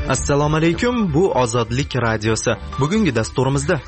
Assalomu alaykum, bu Ozodlik radiosi. Bugungi dasturimizda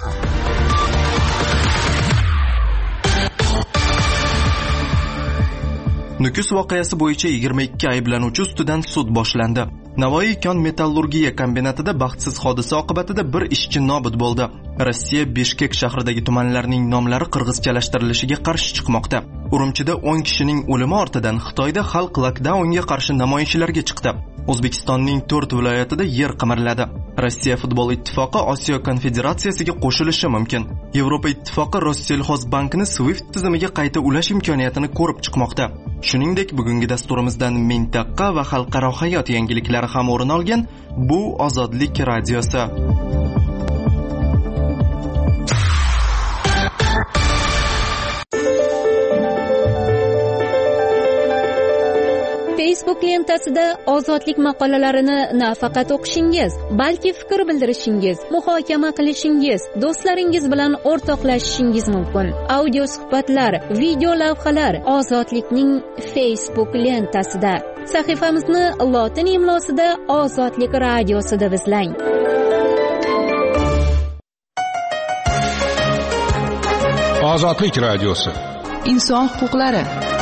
Nukus voqeasi bo'yicha 22 ayblanuvchi ustidan sud boshlandi. Navoiy kon-metallurgiya kombinatida baxtsiz hodisa oqibatida bir ishchi nobud bo'ldi. Rossiya Bishkek shahridagi tumanlarning nomlari qirg'izchalashtirilishiga qarshi chiqmoqda. Urumchida 10 kishining o'limi ortidan Xitoyda xalq lockdownga qarshi namoyishlarga chiqdi. O'zbekistonning 4 viloyatida yer qimirladi. Rossiya futbol ittifoqi Osiyo konfederatsiyasiga qo'shilishi mumkin. Yevropa ittifoqi Rossiyalxozbankni Swift tizimiga qayta ulash imkoniyatini ko'rib chiqmoqda. Shuningdek, bugungi dasturimizdan mintaqa va xalqaro hayot yangiliklari ham o'rin olgan. Bu Ozodlik radiosi. Facebook lentasida ozodlik maqolalarini nafaqat o'qishingiz, balki fikr bildirishingiz, muhokama qilishingiz, do'stlaringiz bilan o'rtoqlashishingiz mumkin. Audio suhbatlar, video lavhalar Ozodlikning Facebook lentasida. Sahifamizni lotin imlosida Ozodlik radiosi deb izlang. Ozodlik radiosi. Inson huquqlari.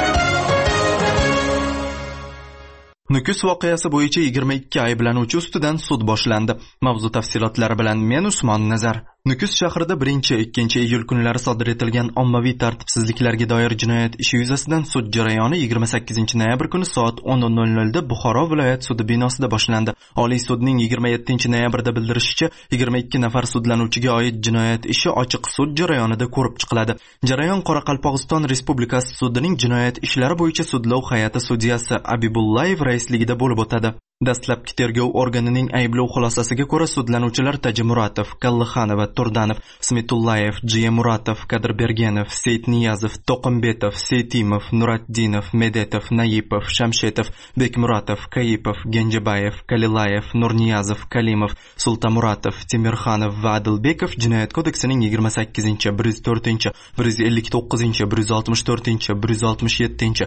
Nukus voqeasi bo'yicha 22 ayblanuvchi ustidan sud boshlandi. Mavzu tafsilotlari bilan men Usmon Nazar. Nukus shahrida 1-2 iyul kunlari sodir etilgan ommaviy tartibsizliklarga doir jinoyat ishi yuzasidan sud jarayoni 28-noyabr kuni soat 10:00 da Buxoro viloyat sudi binosida boshlandi. Oliy sudning 27-noyabrda bildirishicha, 22 nafar sudlanuvchiga oid jinoyat ishi ochiq sud jarayonida ko'rib chiqiladi. Jarayon Qoraqalpog'iston Respublikasi sudining jinoyat ishlari bo'yicha sudlov hay'ati sudyasi Abibullayev raisligida bo'lib o'tadi. Dastlabki tergov organining ayblov xulosasiga ko'ra sudlanuvchilar Tajimuratov, Kallixanova, Turdanov, Smitullayev, Muratov, Kadirbergenov, Seyitniyazov, Toqimbetov, Seytimov, Nuraddinov, Medetov, Naipov, Shamshetov, Bekmuratov, Kayipov, Genjabayev, Kalilayev, Nurniyazov, Kalimov, Sultamuratov, Timirxanov va Adilbekov jinoyat kodeksining 28, 104, 159, 164, 167,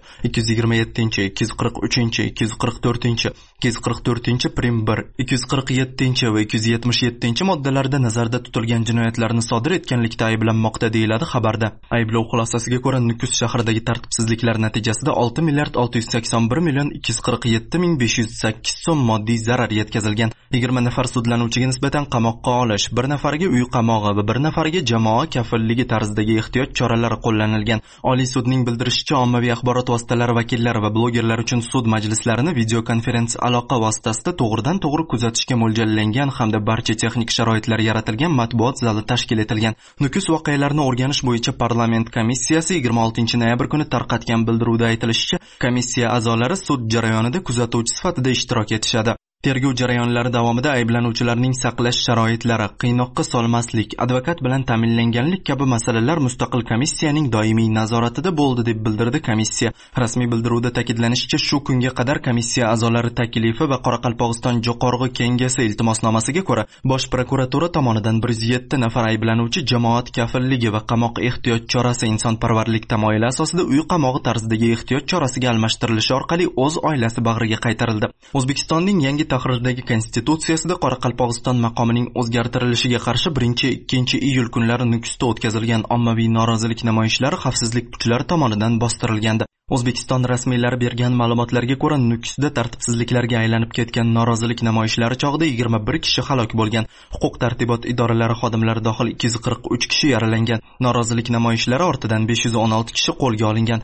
227, 243, 244, 244 prim 1, 247 va 277 moddalarda nazarda tutilgan jinoyatlarni sodir etganlikda ayblanmoqda deyiladi xabarda. Ayblov xulosasiga ko'ra Nukus shahridagi tartibsizliklar natijasida 6 milliard 681 million 247 ming 508 so'm moddiy zarar yetkazilgan. 20 nafar sudlanuvchiga nisbatan qamoqqa olish, 1 nafariga uy qamog'i va 1 nafariga jamoa kafilligi tarzidagi ehtiyot choralari qo'llanilgan. Oliy sudning bildirishicha, ommaviy axborot vositalari vakillari va blogerlar uchun sud majlislarini videokonferensiya aloqa vositasida to'g'ridan-to'g'ri kuzatishga mo'ljallangan hamda barcha texnik sharoitlar yaratilgan matbuot zali tashkil etilgan. Nukus voqealarini o'rganish bo'yicha parlament komissiyasi 26-noyabr kuni tarqatgan bildiruvda aytilishicha, komissiya a'zolari sud jarayonida kuzatuvchi sifatida ishtirok etishadi. Tergov jarayonlari davomida ayblanuvchilarning saqlash sharoitlari, qiynoqqa solmaslik, advokat bilan ta'minlanganlik kabi masalalar mustaqil komissiyaning doimiy nazoratida bo'ldi deb bildirdi komissiya. Rasmiy bildiruvda ta'kidlanishicha, shu kunga qadar komissiya a'zolari taklifi va Qoraqalpog'iston Jo'qorg'i Kengashi iltimosnomasiga ko'ra Bosh prokuratura tomonidan 107 nafar ayblanuvchi jamoat kafilligi va qamoq ehtiyot chorasi insonparvarlik tamoyili asosida uy qamog'i tarzidagi ehtiyot chorasiga almashtirilishi orqali o'z oilasi bag'riga qaytarildi. O'zbekistonning yangi tahrirdagi konstitutsiyasida Qoraqalpog'iston maqomining o'zgartirilishiga qarshi 1-2 iyul kunlari Nukusda o'tkazilgan ommaviy norozilik namoyishlari xavfsizlik kuchlari tomonidan bostirilgandi. O'zbekiston rasmiylari bergan ma'lumotlarga ko'ra, Nukusda tartibsizliklarga aylanib ketgan norozilik namoyishlari chog'ida 21 kishi halok bo'lgan. Huquq tartibot idoralari xodimlari dohil 243 kishi yaralangan. Norozilik namoyishlari ortidan 516 kishi qo'lga olingan.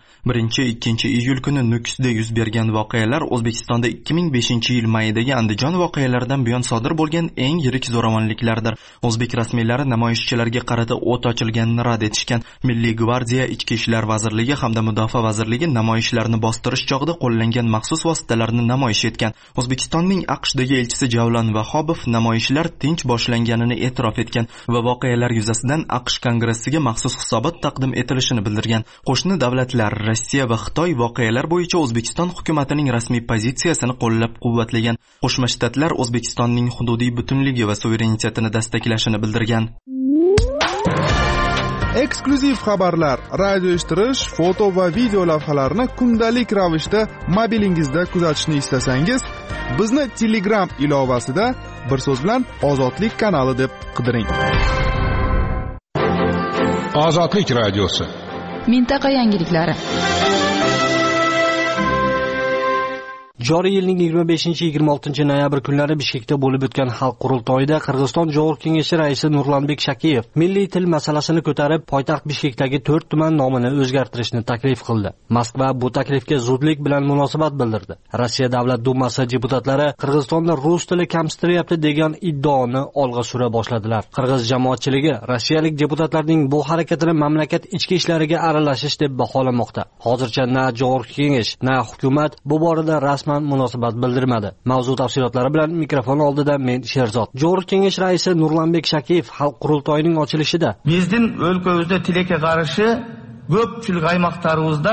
1-2 iyul kuni Nukusda yuz bergan voqealar O'zbekistonda 2005-yil mayidagi Andijon voqealaridan buyon sodir bo'lgan eng yirik zo'ravonliklardir. O'zbek rasmiylari namoyishchilarga qarata o't ochilganini rad etishgan. Milliy gvardiya, Ichki ishlar vazirligi hamda Mudofaa vazirligi namoyishlarni bostirish chog'ida qo'llangan maxsus vositalarni namoyish etgan. O'zbekistonning AQShdagi elchisi Javlon Vahobov namoyishlar tinch boshlanganini e'tirof etgan va voqealar yuzasidan AQSh kongressiga maxsus hisobot taqdim etilishini bildirgan. Qo'shni davlatlar Rossiya va Xitoy voqealar bo'yicha O'zbekiston hukumatining rasmiy pozitsiyasini qo'llab-quvvatlagan. Qo'shma Shtatlar O'zbekistonning hududiy butunligi va suverenitetini dastaklashini bildirgan. Eksklyuziv xabarlar, radio eshittirish, foto va video lavhalarni kundalik ravishda mobilingizda kuzatishni istasangiz, bizni Telegram ilovasida bir so'z bilan Ozodlik kanali deb qidiring. Ozodlik radiosi. Mintaqa yangiliklari. Joriy yilning 25-26 noyabr kunlari Bishkekda bo'lib o'tgan xalq qurultoyida Qirg'iziston Jo'g'ir kengashi raisi Nurlanbek Shakiyev milliy til masalasini ko'tarib, poytaxt Bishkekdagi 4 tuman nomini o'zgartirishni taklif qildi. Moskva bu taklifga zudlik bilan munosabat bildirdi. Rossiya Davlat dumasi deputatlari Qirg'izistonda rus tili kamsitilyapti degan iddaoni olg'a sura boshladilar. Qirg'iz jamoatchiligi rossiyalik deputatlarning bu harakatini mamlakat ichki ishlariga aralashish deb baholamoqda. Hozircha na Jo'g'ir kengash, na hukumat bu borada rasman munosabat bildirmadi. Mavzu tafsilotlari bilan mikrofon oldida men Sherzod. Jo'g'ir kengash raisi Nurlanbek Shakiyev xalq qurultoyining ochilishida bizning o'lkamizda tilga qarshi ko'pchilik аймақтарыбызda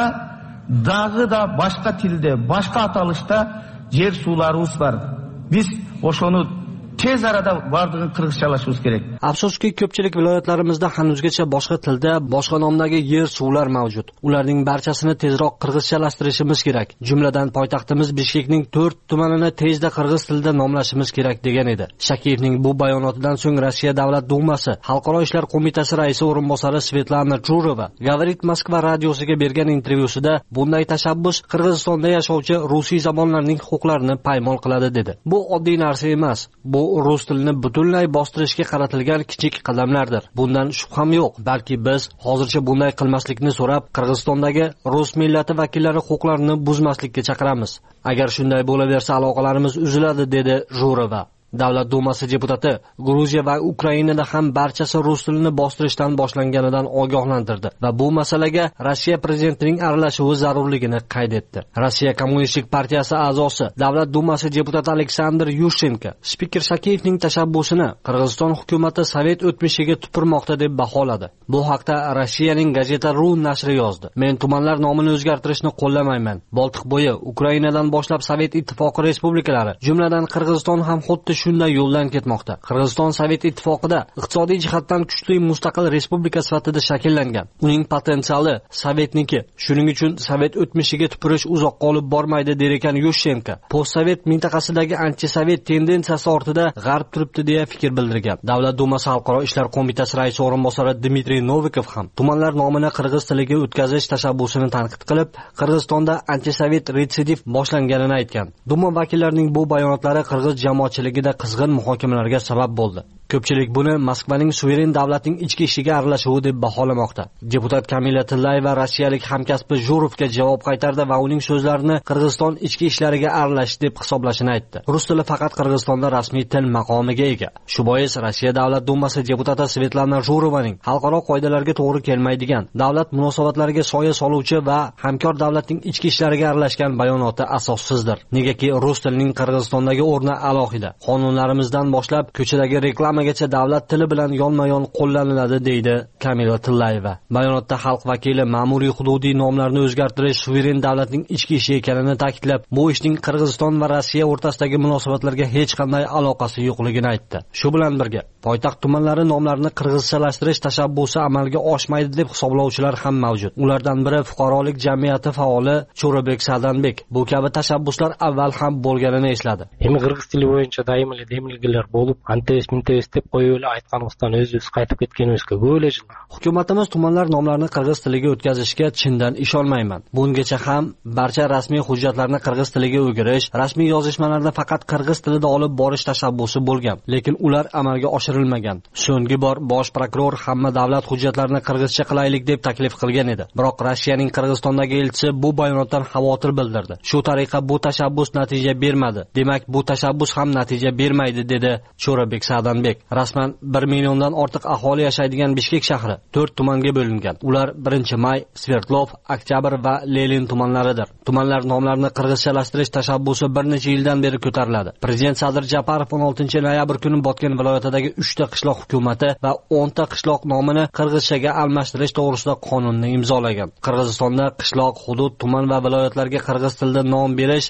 dag'i da boshqa tilde, boshqa atalishda yer suvlarimiz bor. Biz o'shoni tez arada bardığın qirg'izchalashimiz kerak. Afsuski, ko'pchilik viloyatlarimizda hanuzgacha boshqa tilda, boshqa nomdagi yer suvlar mavjud. Ularning barchasini tezroq qirg'izchalashtirishimiz kerak. Jumladan poytaxtimiz Bishkekning 4 tumanini tezda qirg'iz tilida nomlashimiz kerak degan edi. Shakiyevning bu bayonotidan so'ng Rossiya Davlat dumasi Xalqaro ishlar qo'mitasi raisi o'rinbosari Svetlana Jurova Gavarit Moskva radiosiga bergan intervyusida bunday tashabbus Qirg'izistonda yashovchi rusiy zamonlarning huquqlarini paymol qiladi dedi. Bu oddiy narsa emas. Bu rus tilini butunlay bostirishga qaratilgan kichik qadamlardir. Bundan shubham yo'q. Balki biz hozircha bunday qilmaslikni so'rab, Qirg'izistondagi rus millati vakillari huquqlarini buzmaslikka chaqiramiz. Agar shunday bo'laversa, aloqalarimiz uziladi, dedi Jurova. Davlat dumasi deputati Gruziya va Ukrainada ham barchasi rus tilini bostirishdan boshlanganidan ogohlantirdi va bu masalaga Rossiya prezidentining aralashuvi zarurligini qayd etdi. Rossiya Kommunistik partiyasi a'zosi, Davlat dumasi deputati Aleksandr Yushchenko spiker Shakiyevning tashabbusini Qirg'iziston hukumati sovet o'tmishiga tupurmoqda deb baholadi. Bu haqda Rossiyaning Gazeta Ru nashri yozdi. Men tumanlar nomini o'zgartirishni qo'llamayman. Boltiqbo'yi, Ukrainadan boshlab Sovet ittifoqi respublikalari, jumladan Qirg'iziston ham xuddi shunday yo'ldan ketmoqda. Qirg'iziston Sovet ittifoqida iqtisodiy jihatdan kuchli mustaqil respublika sifatida shakllangan. Uning potensiali Sovetniki. Shuning uchun Sovet o'tmishiga tupurish uzoqqa olib bormaydi der ekan Yushchenko. Postsovet mintaqasidagi antisovet tendensiyasi ortida G'arb turibdi deya fikr bildirgan. Davlat dumasi Xalqaro ishlar qo'mitasi raisi o'rinbosari Dmitriy Novikov ham tumanlar nomini qirg'iz tiliga o'tkazish tashabbusini tanqid qilib, Qirg'izistonda antisovet retsidiv boshlanganini aytgan. Duma vakillarining bu bayonotlari qirg'iz jamoatchiligida qizg'in muhokamalarga sabab bo'ldi. Ko'pchilik buni Moskvaning suveren davlatning ichki ishiga aralashuvi deb baholamoqda. Deputat Kamila Tillayeva rossiyalik hamkasbi Jurovga javob qaytardi va uning so'zlarini Qirg'iziston ichki ishlariga aralash deb hisoblashini aytdi. Rus tili faqat Qirg'izistonda rasmiy til maqomiga ega. Shu bois Rossiya Davlat dumasi deputati Svetlana Jurovaning xalqaro qoidalarga to'g'ri kelmaydigan, davlat munosabatlariga soya soluvchi va hamkor davlatning ichki ishlariga aralashgan bayonoti asossizdir. Negaki rus tilining Qirg'izistondagi o'rni alohida. Qonunlarimizdan boshlab ko'chadagi reklamagacha davlat tili bilan yonma-yon qo'llaniladi, deydi Kamila Tillayeva. Bayonotda xalq vakili ma'muriy hududiy nomlarni o'zgartirish suveren davlatning ichki ishi ekanini ta'kidlab, bu ishning Qirg'iziston va Rossiya o'rtasidagi munosabatlarga hech qanday aloqasi yo'qligini aytdi. Shu bilan birga, poytaxt tumanlari nomlarini qirg'izchalashtirish tashabbusi amalga oshmaydi deb hisoblovchilar ham mavjud. Ulardan biri fuqarolik jamiyati faoli Cho'rabek Sadanbek. Bu kabi tashabbuslar avval ham bo'lganini esladi. Qirg'iz tili bo'yicha doimli demilgilar bo'lib, antes deb qo'yib aytganimizdan o'z qaytib ketganimizga ko'p yil. Hukumatimiz tumanlar nomlarini qirg'iz tiliga o'tkazishga chindan ishonmayman. Bungacha ham barcha rasmiy hujjatlarni qirg'iz tiliga o'girish, rasmiy yozishmalarni faqat qirg'iz tilida olib borish tashabbusi bo'lgan, lekin ular amalga oshirilmagan. So'nggi bor bosh prokuror hamma davlat hujjatlarini qirg'izcha qilaylik deb taklif qilgan edi. Biroq Rossiyaning Qirg'izistondagi elchisi bu bayonotdan xavotir bildirdi. Shu tariqa bu tashabbus natija bermadi. Demak, bu tashabbus ham natija bermaydi, dedi Cho'rabek Sadanbek. Rasman 1 milliondan ortiq aholi yashaydigan Bishkek shahri 4 tumanga bo'lingan. Ular 1-May, Sverdlov, Oktyabr va Lenin tumanlaridir. Tumanlar nomlarini qirg'izchalashtirish tashabbusi bir necha yildan beri ko'tariladi. Prezident Sadir Japarov 16-noyabr kuni Botken viloyatidagi 3 ta qishloq hukumati va 10 ta qishloq nomini qirg'izchaga almashtirish to'g'risida qonunni imzolagan. Qirg'izistonda qishloq, hudud, tuman va viloyatlarga qirg'iz tilida nom berish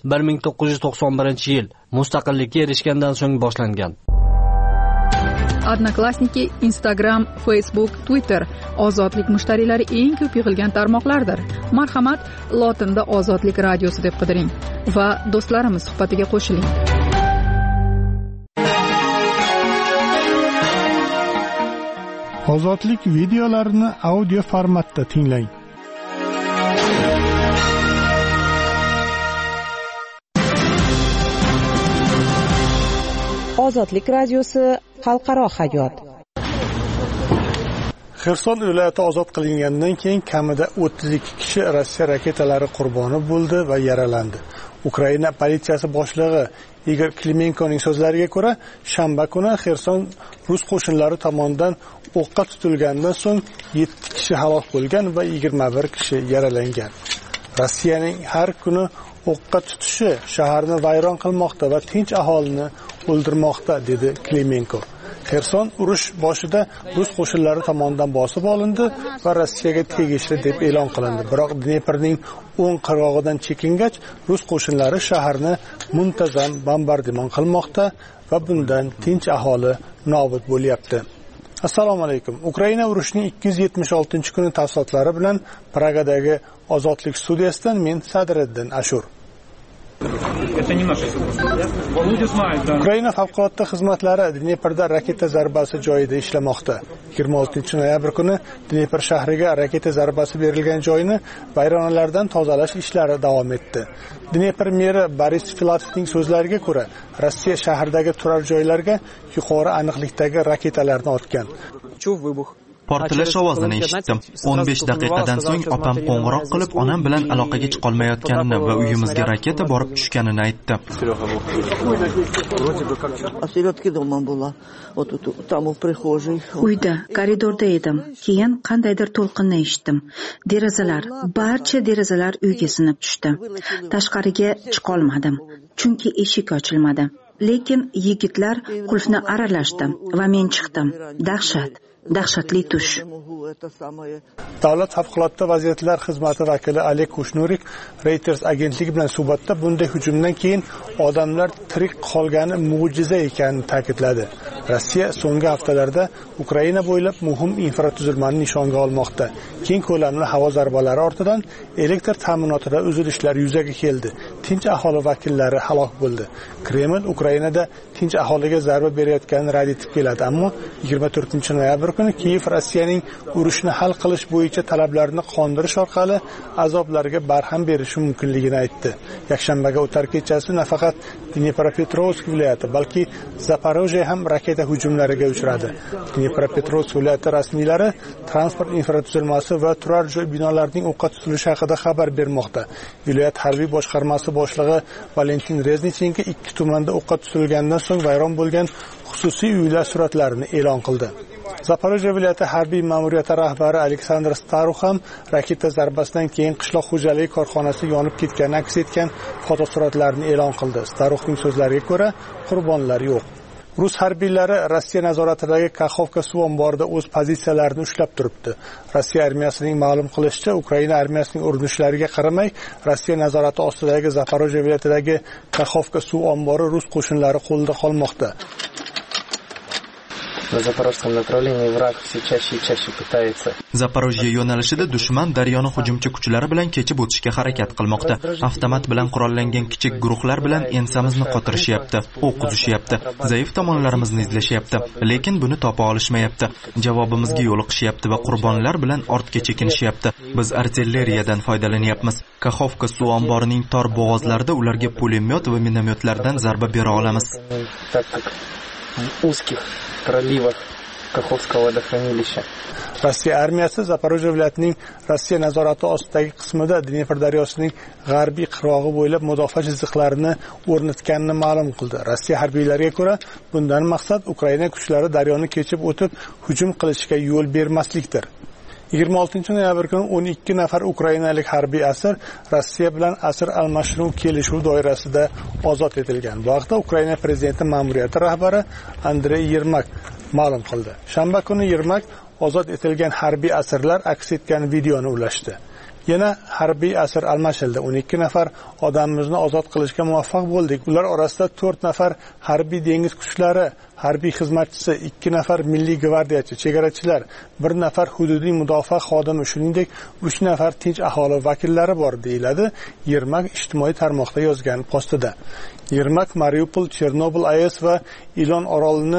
1991-yil mustaqillikka erishgandan so'ng boshlangan. Odnoklassniki, Instagram, Facebook, Twitter ozodlik mushtariylari eng ko'p yig'ilgan tarmoqlardir. Marhamat, lotinda Ozodlik radiosi deb qidiring va do'stlarimiz suhbatiga qo'shiling. Ozodlik videolarini audio formatda tinglang. Ozodlik radiosi xalqaro hayot. Xerson viloyati ozod qilingandan keyin kamida 32 kishi Rossiya raketalari qurboni bo'ldi va yaralandi. Ukraina politsiyasi boshlig'i Igor Klimenkoning so'zlariga ko'ra, shanba kuni Xerson rus qo'shinlari tomonidan o'qqa tutilgandan so'ng 7 kishi halok bo'lgan va 21 kishi yaralangan. Rossiyaning har kuni o'qqa tutishi shaharni vayron qilmoqda va tinch aholini o'ldirmoqda, dedi Klimenko. Xerson urush boshida rus qo'shinlari tomonidan bosib olindi va Rossiyaga tegishli deb e'lon qilindi. Biroq Dneprning o'ng qirg'og'idan chekingach, rus qo'shinlari shaharni muntazam bombardimon qilmoqda va bundan tinch aholi nobud bo'lyapti. Assalomu alaykum. Ukraina urushining 276-kuni tafsilotlari bilan Pragadagi Ozodlik studiyasidan men Sadriddin Ashur. Ukraina favqulodda xizmatlari Dneprda raketa zarbasi joyida ishlamoqda. 26-noyabr kuni Dnepr shahriga raketa zarbasi berilgan joyni vayronalardan tozalash ishlari davom etdi. Dnepr meri Boris Filatovning so'zlariga ko'ra, Rossiya shahardagi turar joylarga yuqori aniqlikdagi raketalarni otgan. Portlash ovozini eshitdim. 15 daqiqadan so'ng opam qo'ng'iroq qilib, onam bilan aloqaga chiqa olmayotganini va uyimizga raketa borib tushganini aytdi. Uyda, koridorda edim. Keyin qandaydir to'lqinni eshitdim. Barcha derazalar uyga sinib tushdi. Tashqariga chiqa olmadim, chunki eshik ochilmadi. Lekin yigitlar qulfni aralashdi va men chiqdim. Dahshatli tush. Davlat favqulodda vaziyatlar xizmati vakili Oleg Kushnurik Reuters agentligi bilan suhbatda bunday hujumdan keyin odamlar tirik qolgani mo'jiza ekanini ta'kidladi. Rossiya so'nggi haftalarda Ukraina bo'ylab muhim infratuzilmani nishonga olmoqda. Keng ko'lamli havo zarbalari ortidan elektr ta'minotida uzilishlar yuzaga keldi. Tinch aholi vakillari halok bo'ldi. Kreml Ukrainada tinch aholiga zarba berayotganini rad etib keladi, ammo 24-noyabr kuni Kiyev Rossiyaning urushni hal qilish bo'yicha talablarini qondirish orqali azoblarga barham berishi mumkinligini aytdi. Yakshanbaga o'tar kechasi nafaqat Dnepropetrovsk viloyati, balki Zaporojye ham raketa hujumlariga uchradi. Dnepropetrovsk viloyati rasmiylari transport infratuzilmasi va turar joy binolarining o'qqa tutilishi haqida xabar bermoqda. Viloyat harbiy boshqarmasi boshlig'i Valentin Reznichenko 2 tumanda o'qqa tutilgandan so'ng vayron bo'lgan xususiy uylar suratlarini e'lon qildi. Zaporojye viloyati harbiy ma'muriyati rahbari Aleksandr Staruh ham raketa zarbasidan keyin qishloq xo'jaligi korxonasi yonib ketganini aks etgan fotosuratlarni e'lon qildi. Staruhning so'zlariga ko'ra, qurbonlar yo'q. Rus harbiylari Rossiya nazoratidagi Kakhovka suv omborida o'z pozitsiyalarini ushlab turibdi. Rossiya armiyasining ma'lum qilishicha, Ukraina armiyasining urinishlariga qaramay, Rossiya nazorati ostidagi Zaporojye viloyatidagi Kakhovka suv ombori rus qo'shinlari qo'lida qolmoqda. Zaporojye yo'nalishida dushman daryoni hujumchi kuchlari bilan kechib o'tishga harakat qilmoqda. Avtomat bilan qurollangan kichik guruhlar bilan ensamizni qotirishyapti, o'q uzishyapti, zaif tomonlarimizni izlashyapti, lekin buni topa olishmayapti. Javobimizga yo'liqishyapti va qurbonlar bilan ortga chekinishyapti. Biz artilleriyadan foydalanyapmiz. Kakhovka suv omborining tor bo'g'ozlarida ularga pulemyot va minomyotlardan zarba bera olamiz. проливах Каховского водохранилища. Rossiya armiyasi Zaporojye viloyatining Rossiya nazorati ostidagi qismida Dnepr daryosining g'arbiy qirg'og'i bo'ylab mudofaa chiziqlarini o'rnatganini ma'lum qildi. Rossiya harbiylariga ko'ra, bundan maqsad Ukraina kuchlari daryoni kechib o'tib hujum qilishga yo'l bermaslikdir. 26-noyabr kuni 12 nafar ukrainalik harbiy asir Rossiya bilan asir almashinuv kelishuv doirasida ozod etilgan. Bu haqda Ukraina prezidenti ma'muriyati rahbari Andrey Yermak ma'lum qildi. Shanba kuni Yermak ozod etilgan harbiy asirlar aks etgan videoni ulashdi. Yana harbiy asir almashildi. 12 nafar odamimizni ozod qilishga muvaffaq bo'ldik. Ular orasida 4 nafar harbiy dengiz kuchlari harbiy xizmatchisi, 2 nafar milliy gvardiyachi, chegarachilar, 1 nafar hududiy mudofaa xodimi, shuningdek 3 nafar tinch aholi vakillari bor, deyiladi Yermak ijtimoiy tarmoqda yozgan postida. Yermak Mariupol, Chernobil AES va Ilon orolini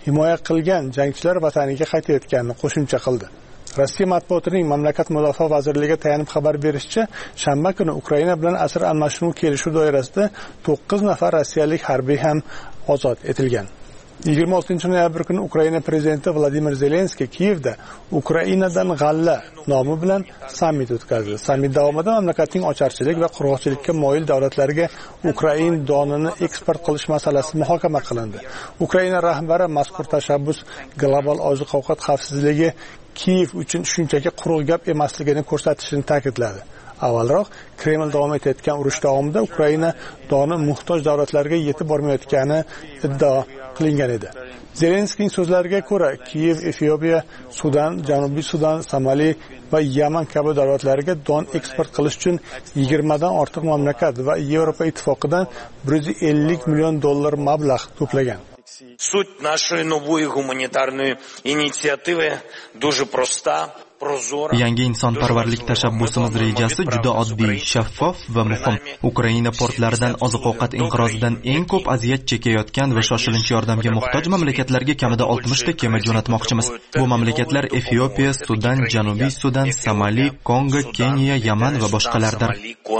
himoya qilgan jangchilar vataniga qaytayotganini qo'shimcha qildi. Rossiya matbuotining mamlakat mudofaa vazirligiga tayanib xabar berishicha, shanba kuni Ukraina bilan asir almashinuv kelishuv doirasida 9 nafar rossiyalik harbiy ham ozod etilgan. 26-noyabr kuni Ukraina prezidenti Vladimir Zelenskiy Kiyevda Ukrainadan g'alla nomi bilan sammit o'tkazdi. Sammit davomida mamlakatning ocharchilik va qurg'oqchilikka moyil davlatlarga Ukraina donini eksport qilish masalasi muhokama qilindi. Ukraina rahbari mazkur tashabbus global oziq-ovqat xavfsizligi Kiyev uchun shunchaki quruq gap emasligini ko'rsatishini ta'kidladi. Avvalroq Kreml davom etayotgan urush davomida Ukraina doni muhtoj davlatlarga yetib bormayotgani iddao qilingan edi. Zelenskiyning so'zlariga ko'ra, Kiyev, Efiopiya, Sudan, Janubiy Sudan, Somali va Yaman kabi davlatlarga don eksport qilish uchun 20 dan ortiq mamlakat va Yevropa ittifoqidan $150 million mablag' to'plagan. Суть нашей новой гуманитарной инициативы дуже проста. Yangi insonparvarlik tashabbusimiz rejasi juda oddiy, shaffof va muhim. Ukraina portlaridan oziq-ovqat inqirozidan eng ko'p aziyat chekayotgan va shoshilinch yordamga muhtoj mamlakatlarga kamida 60 ta kema jo'natmoqchimiz. Bu mamlakatlar Efiopiya, Sudan, Janubiy Sudan, Somali, Kongo, Keniya, Yaman va boshqalardir.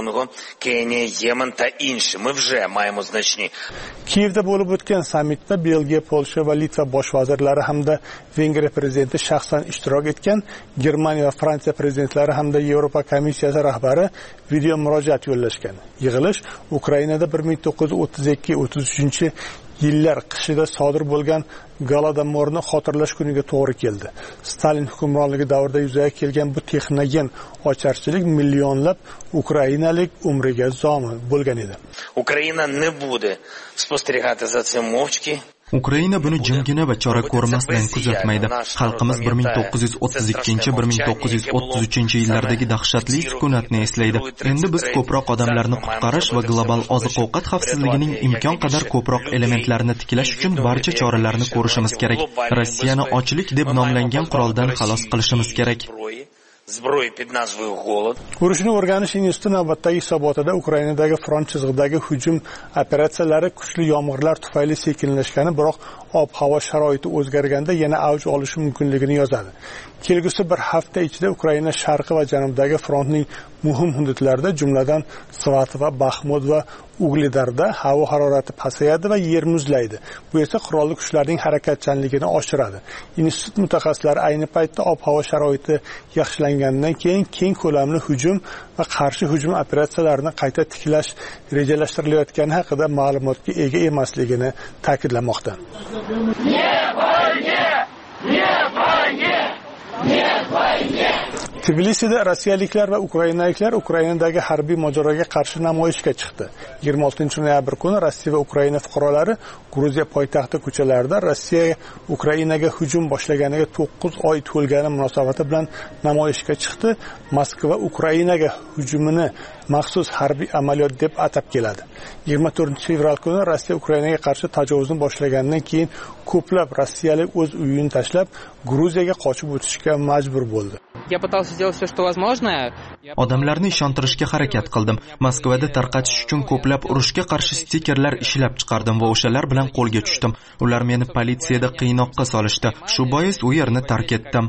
Kiyevda bo'lib o'tgan sammitda Belgiya, Polsha va Litva bosh vazirlari hamda Vengriya prezidenti shaxsan ishtirok etgan. Germaniya va Fransiya prezidentlari hamda Yevropa komissiyasi rahbari video murojaat yo'llashgan. Yig'ilish Ukrainada 1932-33 yillar qishida sodir bo'lgan Golodomorni xotirlash kuniga to'g'ri keldi. Stalin hukmronligi davrida yuzaga kelgan bu texnogen ocharchilik millionlab ukrainalik umriga zomin bo'lgan edi. Ukraina не буде спостерігати за цим мовчки. Ukraina buni jimgina va chora ko'rmasdan kuzatmaydi. Xalqimiz 1932-1933 yillardagi dahshatli sukunatni eslaydi. Endi biz ko'proq odamlarni qutqarish va global oziq-ovqat xavfsizligining imkon qadar ko'proq elementlarini tiklash uchun barcha choralarni ko'rishimiz kerak. Rossiyani ochlik deb nomlangan quroldan xalos qilishimiz kerak. Urushni o'rganish instituti navbatdagi hisobotida Ukrainadagi front chizig'idagi hujum operatsiyalari kuchli yomg'irlar tufayli sekinlashgani, biroq ob-havo sharoiti o'zgarganda yana avj olishi mumkinligini yozadi. Kelgusi bir hafta ichida Ukraina sharqi va janubidagi frontning muhim hududlarida, jumladan Svat va Baxmut va Ugledarda havo harorati pasayadi va yer muzlaydi. Bu esa qurolli kuchlarning harakatchanligini oshiradi. Institut mutaxassislari ayni paytda ob-havo sharoiti yaxshilangandan keyin keng ko'lamli hujum va qarshi hujum operatsiyalarini qayta tiklash rejalashtirilayotgani haqida ma'lumotga ega emasligini ta'kidlamoqda. Tbilisida rossiyaliklar va ukrainaliklar Ukrainadagi harbiy mojaroga qarshi namoyishga chiqdi. 26-noyabr kuni Rossiya va Ukraina fuqarolari Gruziya poytaxti ko'chalarida Rossiya Ukrainaga hujum boshlaganiga 9 oy to'lgani munosabati bilan namoyishga chiqdi. Moskva Ukrainaga hujumini maxsus harbiy amaliyot deb atab keladi. 24-fevral kuni Rossiya Ukrainaga qarshi tajovuzni boshlagandan keyin ko'plab rossiyalik o'z uyini tashlab Gruziyaga qochib o'tishga majbur bo'ldi. Odamlarni ishontirishga harakat qildim. Moskvada tarqatish uchun ko'plab urushga qarshi stikerlar ishlab chiqardim va o'shalar bilan qo'lga tushdim. Ular meni politsiyada qiynoqqa solishdi. Shu bois u yerni tark etdim.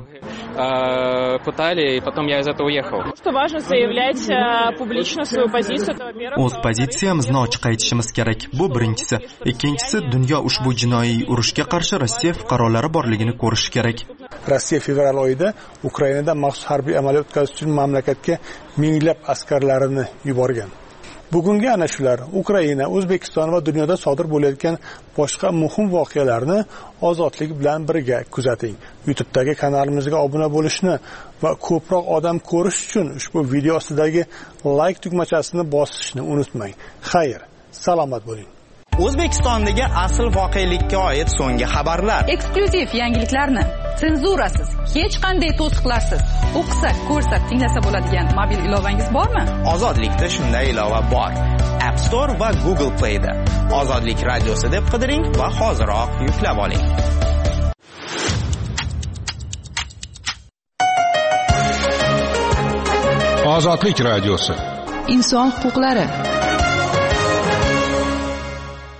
O'z pozitsiyamizni ochiq aytishimiz kerak. Bu birinchisi. Ikkinchisi, dunyo ushbu jinoiy urushga qarshi Rossiya fuqarolari borligini ko'rishi kerak. Rossiya fevral oyida Ukrainada maxsus harbiy amaliyot o'tkazish uchun mamlakatga minglab askarlarini yuborgan. Bugungi ana shular Ukraina, O'zbekiston va dunyoda sodir bo'layotgan boshqa muhim voqealarni ozodlik bilan birga kuzating. YouTube'dagi kanalimizga obuna bo'lishni va ko'proq odam ko'rish uchun ushbu video ostidagi like tugmachasini bosishni unutmang. Xayr, salomat bo'ling. O'zbekistondagi asl voqelikka oid so'nggi xabarlar. Eksklyuziv yangiliklarni senzurasiz, hech qanday to'siqlarsiz o'qisak, ko'rsak, tinglasa bo'ladigan mobil ilovangiz bormi? Ozodlikda shunday ilova bor. App Store va Google Play da. Ozodlik radiosi deb qidiring va hoziroq yuklab oling. Ozodlik radiosi. Inson huquqlari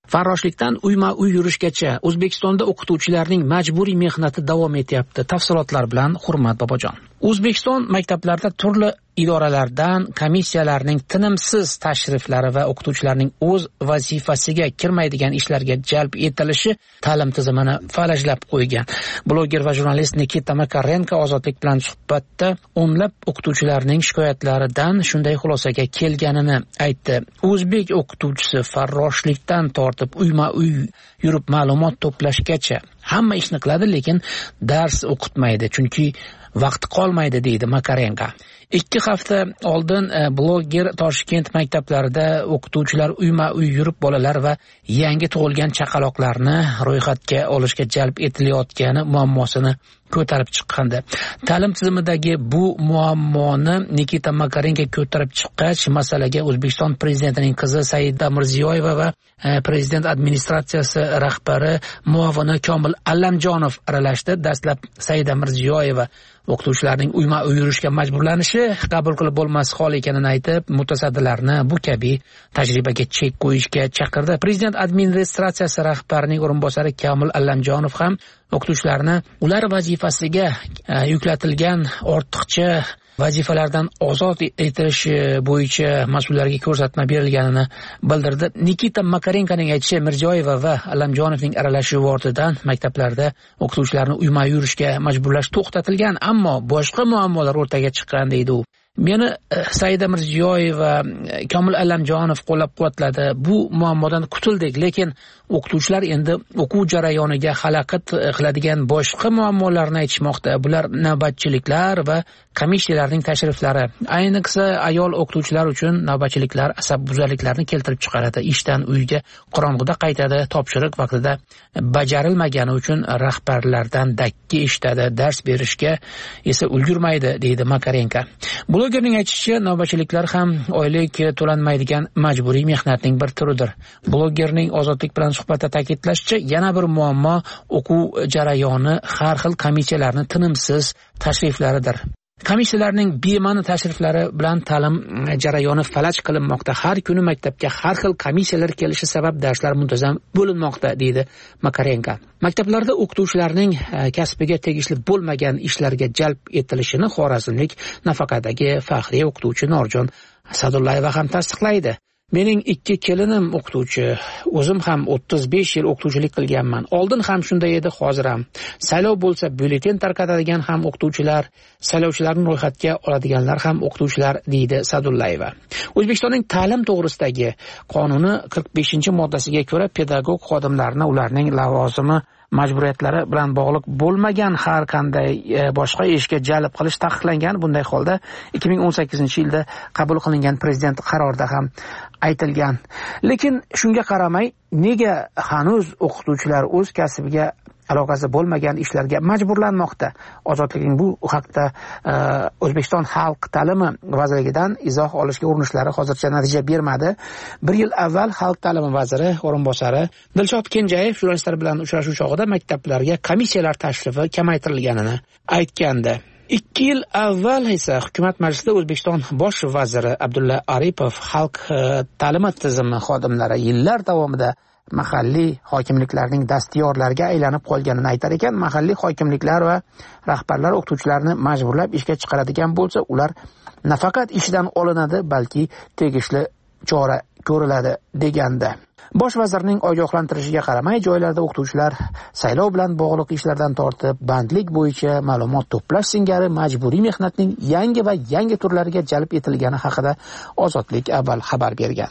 farroshlikdan uyma-uy yurishgacha O'zbekistonda o'qituvchilarning majburiy mehnati davom etyapti. Tafsilotlar bilan Hurmat Bobojon. O'zbekiston maktablarida turli idoralardan komissiyalarning tinimsiz tashriflari va o'qituvchilarning o'z vazifasiga kirmaydigan ishlarga jalb etilishi ta'lim tizimini falajlab qo'ygan. Bloger va jurnalist Nikita Makarenko Ozodlik bilan suhbatda o'nlab o'qituvchilarning shikoyatlaridan shunday xulosaga kelganini aytdi. O'zbek o'qituvchisi farroshlikdan tortib uyma-uy yurib ma'lumot to'plashgacha hamma ishni qiladi, lekin dars o'qitmaydi, chunki vaqti qolmaydi, deydi Makarenko. 2 hafta oldin bloger Toshkent maktablarida o'qituvchilar uyma-uy yurib bolalar va yangi tug'ilgan chaqaloqlarni ro'yxatga olishga jalb etilayotgani muammosini ko'tarib chiqqandi. Ta'lim tizimidagi bu muammoni Nikita Makarenko ko'tarib chiqqach, masalaga O'zbekiston prezidentining qizi Saida Mirziyoyeva va prezident administratsiyasi rahbari muavini Komil Allamjonov aralashdi. Dastlab Saida Mirziyoyeva o'qituvchilarning uyma-uy yurishga majburlanishi qabul qilib bo'lmas hol ekanini aytib, mutasaddilarni bu kabi tajribaga chek qo'yishga chaqirdi. Prezident administratsiyasi rahbarining o'rinbosari Komil Allamjonov ham o'qituvchilarni ular vazifasiga yuklatilgan ortiqcha vazifalardan ozod etilishi bo'yicha mas'ullarga ko'rsatma berilganini bildirdi. Nikita Makarenkoning aytishicha, Mirziyoyeva va Allamjonovning aralashuvi ortidan maktablarda o'qituvchilarni uyma-uy yurishga majburlash to'xtatilgan, ammo boshqa muammolar o'rtaga chiqqan, deydi u. Meni Saida Mirziyoyeva, Komil Allamjonov qo'llab-quvvatladi. Bu muammodan qutuldik, lekin o'qituvchilar endi o'quv jarayoniga xalaqit qiladigan boshqa muammolarni aytishmoqda. Bular navbatchiliklar va komissiyalarning tashriflari. Ayniqsa ayol o'qituvchilar uchun navbatchiliklar asabbuzarliklarni keltirib chiqaradi. Ishdan uyga qorong'ida qaytadi, topshiriq vaqtida bajarilmagani uchun rahbarlardan dakki eshitadi, dars berishga esa ulgurmaydi, deydi Makarenko. Blogerning aytishicha, navbatchiliklar ham oylik to'lanmaydigan majburiy mehnatning bir turidir. Blogerning Ozodlik bilan suhbatda ta'kidlashicha, yana bir muammo o'quv jarayoni har xil komissiyalarni tinimsiz tashriflaridir. Komissiyalarning bema'ni tashriflari bilan ta'lim jarayoni falaj qilinmoqda. Har kuni maktabga har xil komissiyalar kelishi sabab darslar muntazam bo'linmoqda, deydi Makarenko. Maktablarda o'qituvchilarning kasbiga tegishli bo'lmagan ishlarga jalb etilishini xorazmlik nafaqadagi faxriy o'qituvchi Norjon Sadullayeva ham tasdiqlaydi. Mening 2 kelinim o'qituvchi, o'zim ham 35 yil o'qituvchilik qilganman. Oldin ham shunday edi, hozir ham. Saylov bo'lsa, byulleten tarqatadigan ham o'qituvchilar, saylovchilarni ro'yxatga oladiganlar ham o'qituvchilar, deydi Sadullayeva. O'zbekistonning ta'lim to'g'risidagi qonuni 45-moddasiga ko'ra pedagog xodimlarni ularning lavozimi majburiyatlari bilan bog'liq bo'lmagan har qanday boshqa ishga jalb qilish taqiqlangan. Bunday holda 2018-yilda qabul qilingan prezident qarorida ham aytilgan. Lekin shunga qaramay, nega hanuz o'qituvchilar o'z kasbiga aloqasi bo'lmagan ishlarga majburlanmoqda? Ozodlikning bu haqda O'zbekiston Xalq ta'limi vazirligidan izoh olishga urinishlari hozircha natija bermadi. 1 yil avval Xalq ta'limi vaziri o'rinbosari Dilshod Kenjayev jurnalistlar bilan uchrashuv chog'ida maktablarga komissiyalar tashrifi kamaytirilganini aytgandi. 2 yil avval esa hukumat majlisida O'zbekiston bosh vaziri Abdulla Aripov xalq ta'limi tizimi xodimlari yillar davomida mahalliy hokimliklarning dastyorlariga aylanib qolganini aytar ekan. Mahalliy hokimliklar va rahbarlar o'qituvchilarni majburlab ishga chiqaradigan bo'lsa, ular nafaqat ishdan olinadi, balki tegishli chora ko'riladi, deganda. Bosh vazirning ogohlantirishiga qaramay, joylarda o'qituvchilar saylov bilan bog'liq ishlardan tortib, bandlik bo'yicha ma'lumot to'plash singari majburiy mehnatning yangi va yangi turlariga jalb etilgani haqida Ozodlik avval xabar bergan.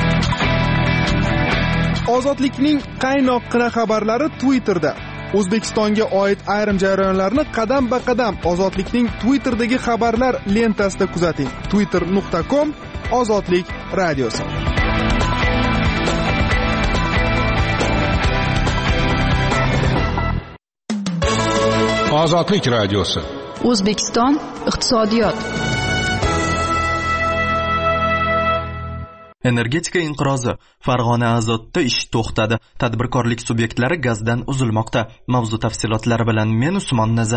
Ozodlikning qaynoqqina xabarlari Twitterda. O'zbekistonga oid ayrim jarayonlarni qadam-ba-qadam Ozodlikning Twitterdagi xabarlar lentasida kuzating. twitter.com Ozodlik radiosi. Ozodlik radiosi. O'zbekiston iqtisodiyot. Energetika inqirozi. Farg'ona Azotda ish to'xtadi. Tadbirkorlik subyektlari gazdan uzilmoqda. Mavzu tafsilotlari bilan men Usmon Nazar.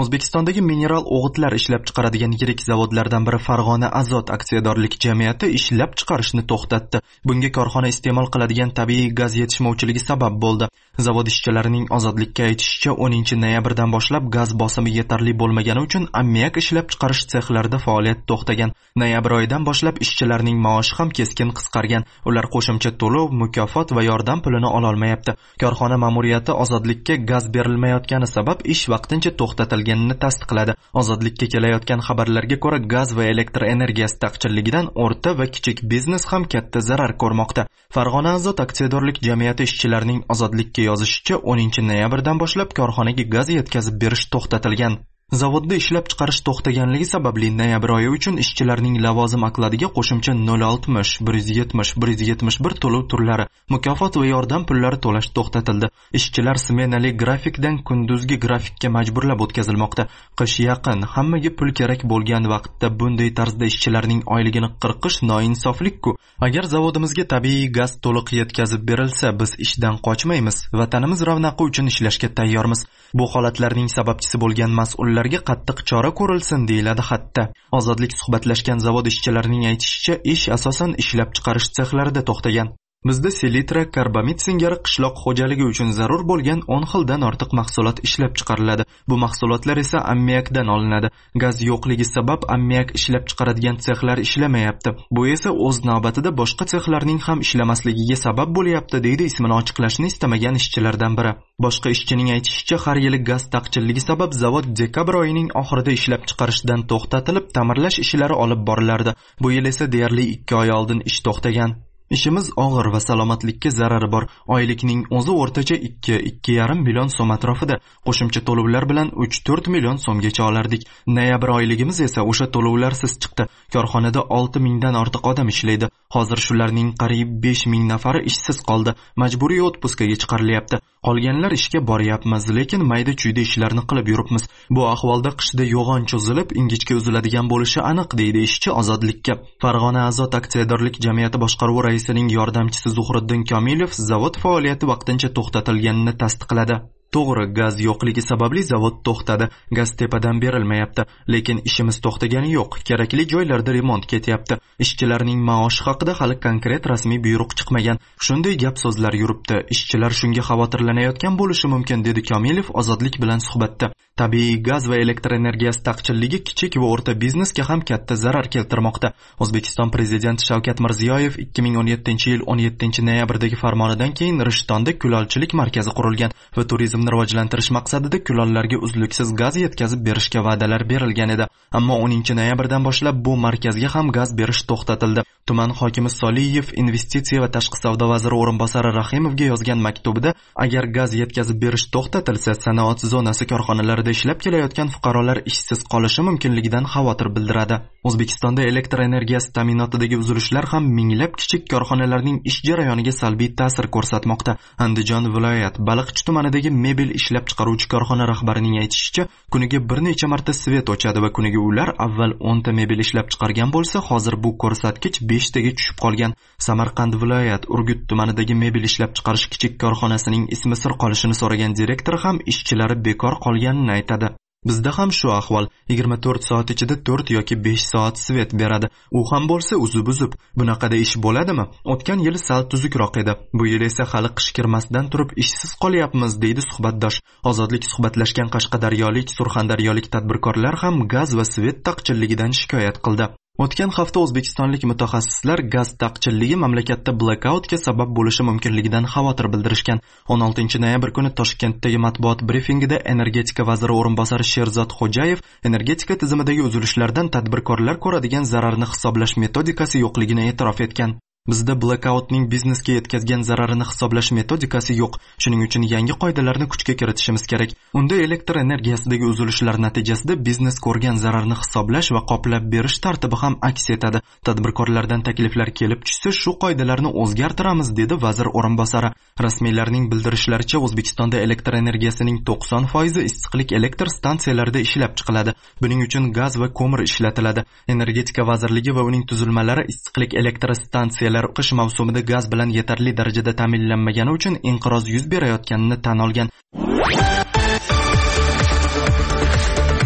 O'zbekistondagi mineral o'g'itlar ishlab chiqaradigan yirik zavodlardan biri Farg'ona Azot aksiyadorlik jamiyati ishlab chiqarishni to'xtatdi. Bunga korxona iste'mol qiladigan tabiiy gaz yetishmovchiligi sabab bo'ldi. Zavod ishchilarining Ozodlikka aytishicha 10-noyabrdan boshlab gaz bosimi yetarli bo'lmagani uchun ammiak ishlab chiqarish sexlarida faoliyat to'xtagan. Noyabr oyidan boshlab ishchilarning maoshi ham keskin qisqargan. Ular qo'shimcha to'lov, mukofot va yordam pulini ola olmayapti. Korxona ma'muriyati Ozodlikka gaz berilmayotgani sabab ish vaqtincha to'xtatilganini tasdiqladi. Ozodlikka kelayotgan xabarlarga ko'ra, gaz va elektr energiyasi taqchilligidan o'rta va kichik biznes ham katta zarar ko'rmoqda. Farg'ona Azot aksiyadorlik jamiyati ishchilarining Ozodlikka yozishicha 10-noyabrdan boshlab korxonaga gaz yetkazib berish to'xtatilgan. Zavodda ishlab chiqarish to'xtaganligi sababli noyabr oyi uchun ishchilarning lavozim okladiga qo'shimcha 060, 170, 171 to'lov turlari, mukofot va yordam pullari to'lash to'xtatildi. Ishchilar smenali grafikdan kunduzgi grafikka majburlab o'tkazilmoqda. Qish yaqin, hammaga pul kerak bo'lgan vaqtda bunday tarzda ishchilarning oyligini qirqish noinsoflik-ku. Agar zavodimizga tabiiy gaz to'liq yetkazib berilsa, biz ishdan qochmaymiz, vatanimiz ravnaqi uchun ishlashga tayyormiz. Bu holatlarning sababchisi bo'lgan mas'ullarga qattiq chora ko'rilsin, deyiladi xatda. Ozodlik suhbatlashgan zavod ishchilarining aytishicha, ish asosan ishlab chiqarish sexlarida to'xtagan. Bizda selitra, karbamid singari qishloq xo'jaligi uchun zarur bo'lgan 10 xildan ortiq mahsulot ishlab chiqariladi. Bu mahsulotlar esa ammiakdan olinadi. Gaz yo'qligi sabab ammiak ishlab chiqaradigan sexlar ishlamayapti. Bu esa o'z navbatida boshqa sexlarning ham ishlamasligiga sabab bo'lyapti, deydi ismini ochiqlashni istamagan ishchilardan biri. Boshqa ishchining aytishicha, har yili gaz taqchilligi sabab zavod dekabr oyining oxirida ishlab chiqarishdan to'xtatilib, ta'mirlash ishlari olib borilardi. Bu yil esa deyarli 2 oy oldin ish to'xtagan. Ishimiz og'ir va salomatlikka zarari bor. Oylikning o'zi o'rtacha 2-2,5 million so'm atrofida. Qo'shimcha to'lovlar bilan 3-4 million so'mgacha olardik. Noyabr oyligimiz esa o'sha to'lovlarsiz chiqdi. Korxonada 6 mingdan ortiq odam ishlaydi. Hozir shularning qariyb 5 ming nafari ishsiz qoldi. Majburiy otpuskaga chiqarilyapti. Qolganlar ishga boryapmiz, lekin mayda-chuyda ishlarni qilib yuribmiz. Bu ahvolda qishda yo'g'on cho'zilib, ingichka uziladigan bo'lishi aniq, deydi ishchi Ozodlikka. Farg'ona Azot aksiyadorlik jamiyati boshqaruvi raisining yordamchisi Zuhriddin Komilov zavod faoliyati vaqtincha to'xtatilganini tasdiqladi. To'g'ri, gaz yo'qligi sababli zavod to'xtadi. Gaz tepadan berilmayapti, lekin ishimiz to'xtagani yo'q. Kerakli joylarda remont ketyapti. Ishchilarning maoshi haqida hali konkret rasmiy buyruq chiqmagan. Shunday gap so'zlar yuribdi. Ishchilar shunga xavotirlanayotgan bo'lishi mumkin, dedi Komilov Ozodlik bilan suhbatda. Tabiiy gaz va elektr energiyasi taqchilligi kichik va o'rta biznesga ham katta zarar keltirmoqda. O'zbekiston prezidenti Shavkat Mirziyoyev 2017-yil 17-noyabrdagi farmonidan keyin Rishtonda kulolchilik markazi qurilgan va turizmni rivojlantirish maqsadida kulollarga uzluksiz gaz yetkazib berishga va'dalar berilgan edi. Ammo 10-noyabrdan boshlab bu markazga ham gaz berish to'xtatildi. Tuman hokimi Soliyev investitsiya va tashqi savdo vaziri o'rinbosari Rahimovga yozgan maktubida, agar gaz yetkazib berish to'xtatilsa, sanoat zonasi korxonalarida ishlab kelayotgan fuqarolar ishsiz qolishi mumkinligidan xavotir bildiradi. O'zbekistonda elektr energiyasi ta'minotidagi uzilishlar ham minglab kichik korxonalarning ish jarayoniga salbiy ta'sir ko'rsatmoqda. Andijon viloyat Baliqchi tumanidagi mebel ishlab chiqaruvchi korxona rahbarining aytishicha, kuniga bir necha marta svet o'chadi va kuniga ular avval 10 ta mebel ishlab chiqargan bo'lsa, hozir bu ko'rsatkich 5 taga tushib qolgan. Samarqand viloyat Urgut tumanidagi mebel ishlab chiqarish kichik korxonasining ismi sir qolishini so'ragan direktor ham ishchilari bekor qolganini aytadi. Bizda ham shu ahvol. 24 soat ichida 4 yoki 5 soat svet beradi. U ham bo'lsa uzib-uzib. Bunaqada ish bo'ladimi? O'tgan yil sal tuzukroq edi. Bu yil esa hali qish kirmasdan turib ishsiz qolyapmiz, deydi suhbatdosh. Ozodlik suhbatlashgan qashqadaryolik, surxondaryolik tadbirkorlar ham gaz va svet taqchilligidan shikoyat qildi. O'tgan hafta o'zbekistonlik mutaxassislar gaz taqchilligi mamlakatda blackoutga sabab bo'lishi mumkinligidan xavotir bildirishgan. 16-noyabr kuni Toshkentdagi matbuot brifingida energetika vaziri o'rinbosari Sherzod Xo'jayev energetika tizimidagi uzilishlardan tadbirkorlar ko'radigan zararni hisoblash metodikasi yo'qligini e'tirof etgan. Bizda blackoutning biznesga yetkazgan zararini hisoblash metodikasi yo'q. Shuning uchun yangi qoidalarni kuchga kiritishimiz kerak. Unda elektr energiyasidagi uzilishlar natijasida biznes ko'rgan zararni hisoblash va qoplab berish tartibi ham aks etadi. Tadbirkorlardan takliflar kelib tushsa, shu qoidalarni o'zgartiramiz, dedi vazir o'rinbosari. Rasmiylarning bildirishlaricha, O'zbekistonda elektr energiyasining 90% issiqlik elektr stansiyalarida ishlab chiqiladi. Buning uchun gaz va ko'mir ishlatiladi. Energetika vazirligi va uning tuzilmalari issiqlik elektr stansiyalar qish mavsumida gaz bilan yetarli darajada ta'minlanmagani uchun inqiroz yuz berayotganini tan olgan.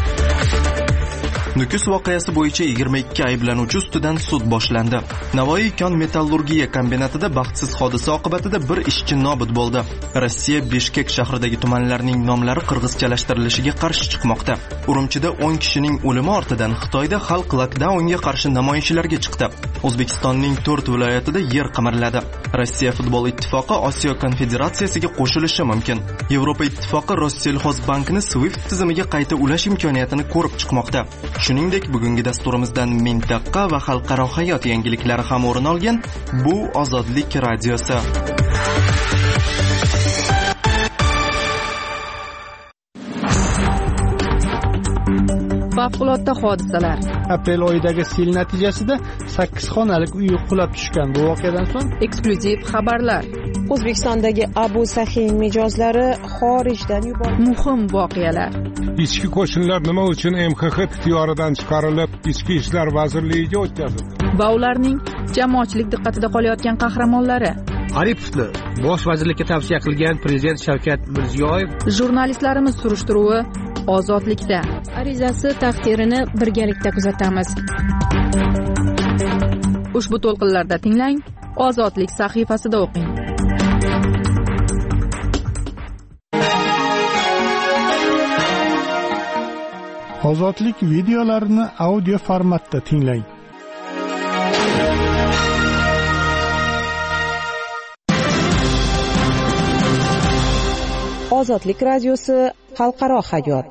Nukus voqeasi bo'yicha 22 ayblanuvchi ustidan sud boshlandi. Navoiy kon metallurgiya kombinatida baxtsiz hodisa oqibatida bir ishchi nobud bo'ldi. Rossiya Bishkek shahridagi tumanlarning nomlari qirg'izchalashtirilishiga qarshi chiqmoqda. Urumchida 10 kishining o'limi ortidan Xitoyda xalq lockdownga qarshi namoyishlarga chiqdi. O'zbekistonning 4 viloyatida yer qimirladi. Rossiya futbol ittifoqi Osiyo konfederatsiyasiga qo'shilishi mumkin. Yevropa ittifoqi Rossiyalxozbankni Swift tizimiga qayta ulash imkoniyatini ko'rib chiqmoqda. Shuningdek, bugungi dasturimizdan mintaqa va xalqaro hayot yangiliklari ham o'rin olgan. Bu Ozodlik radiosi. Favqulodda hodisalar. Aprel oyidagi sel natijasida 8 xonalik uy qulab tushgan. Bu voqeadan so'ng eksklyuziv xabarlar. O'zbekistondagi Abu Sahiy mijozlari xorijdan yuborildi. Muhim voqealar. Ichki qo'shinlar nima uchun MXX ixtiyoridan chiqarilib, Ichki ishlar vazirligiga o'tkazildi? Va ularning jamoatchilik diqqatida qolayotgan qahramonlari. Aripovni bosh vazirlikka tavsiya qilgan prezident Shavkat Mirziyoyev. Jurnalistlarimiz surishtiruvi Ozodlikda. Arizasi taqdirini birgalikda kuzatamiz. Ushbu to'lqinlarda tinglang, Ozodlik sahifasida o'qing. Ozodlik videolarini audio formatda tinglang. Ozodlik radiosi xalqaro hayot.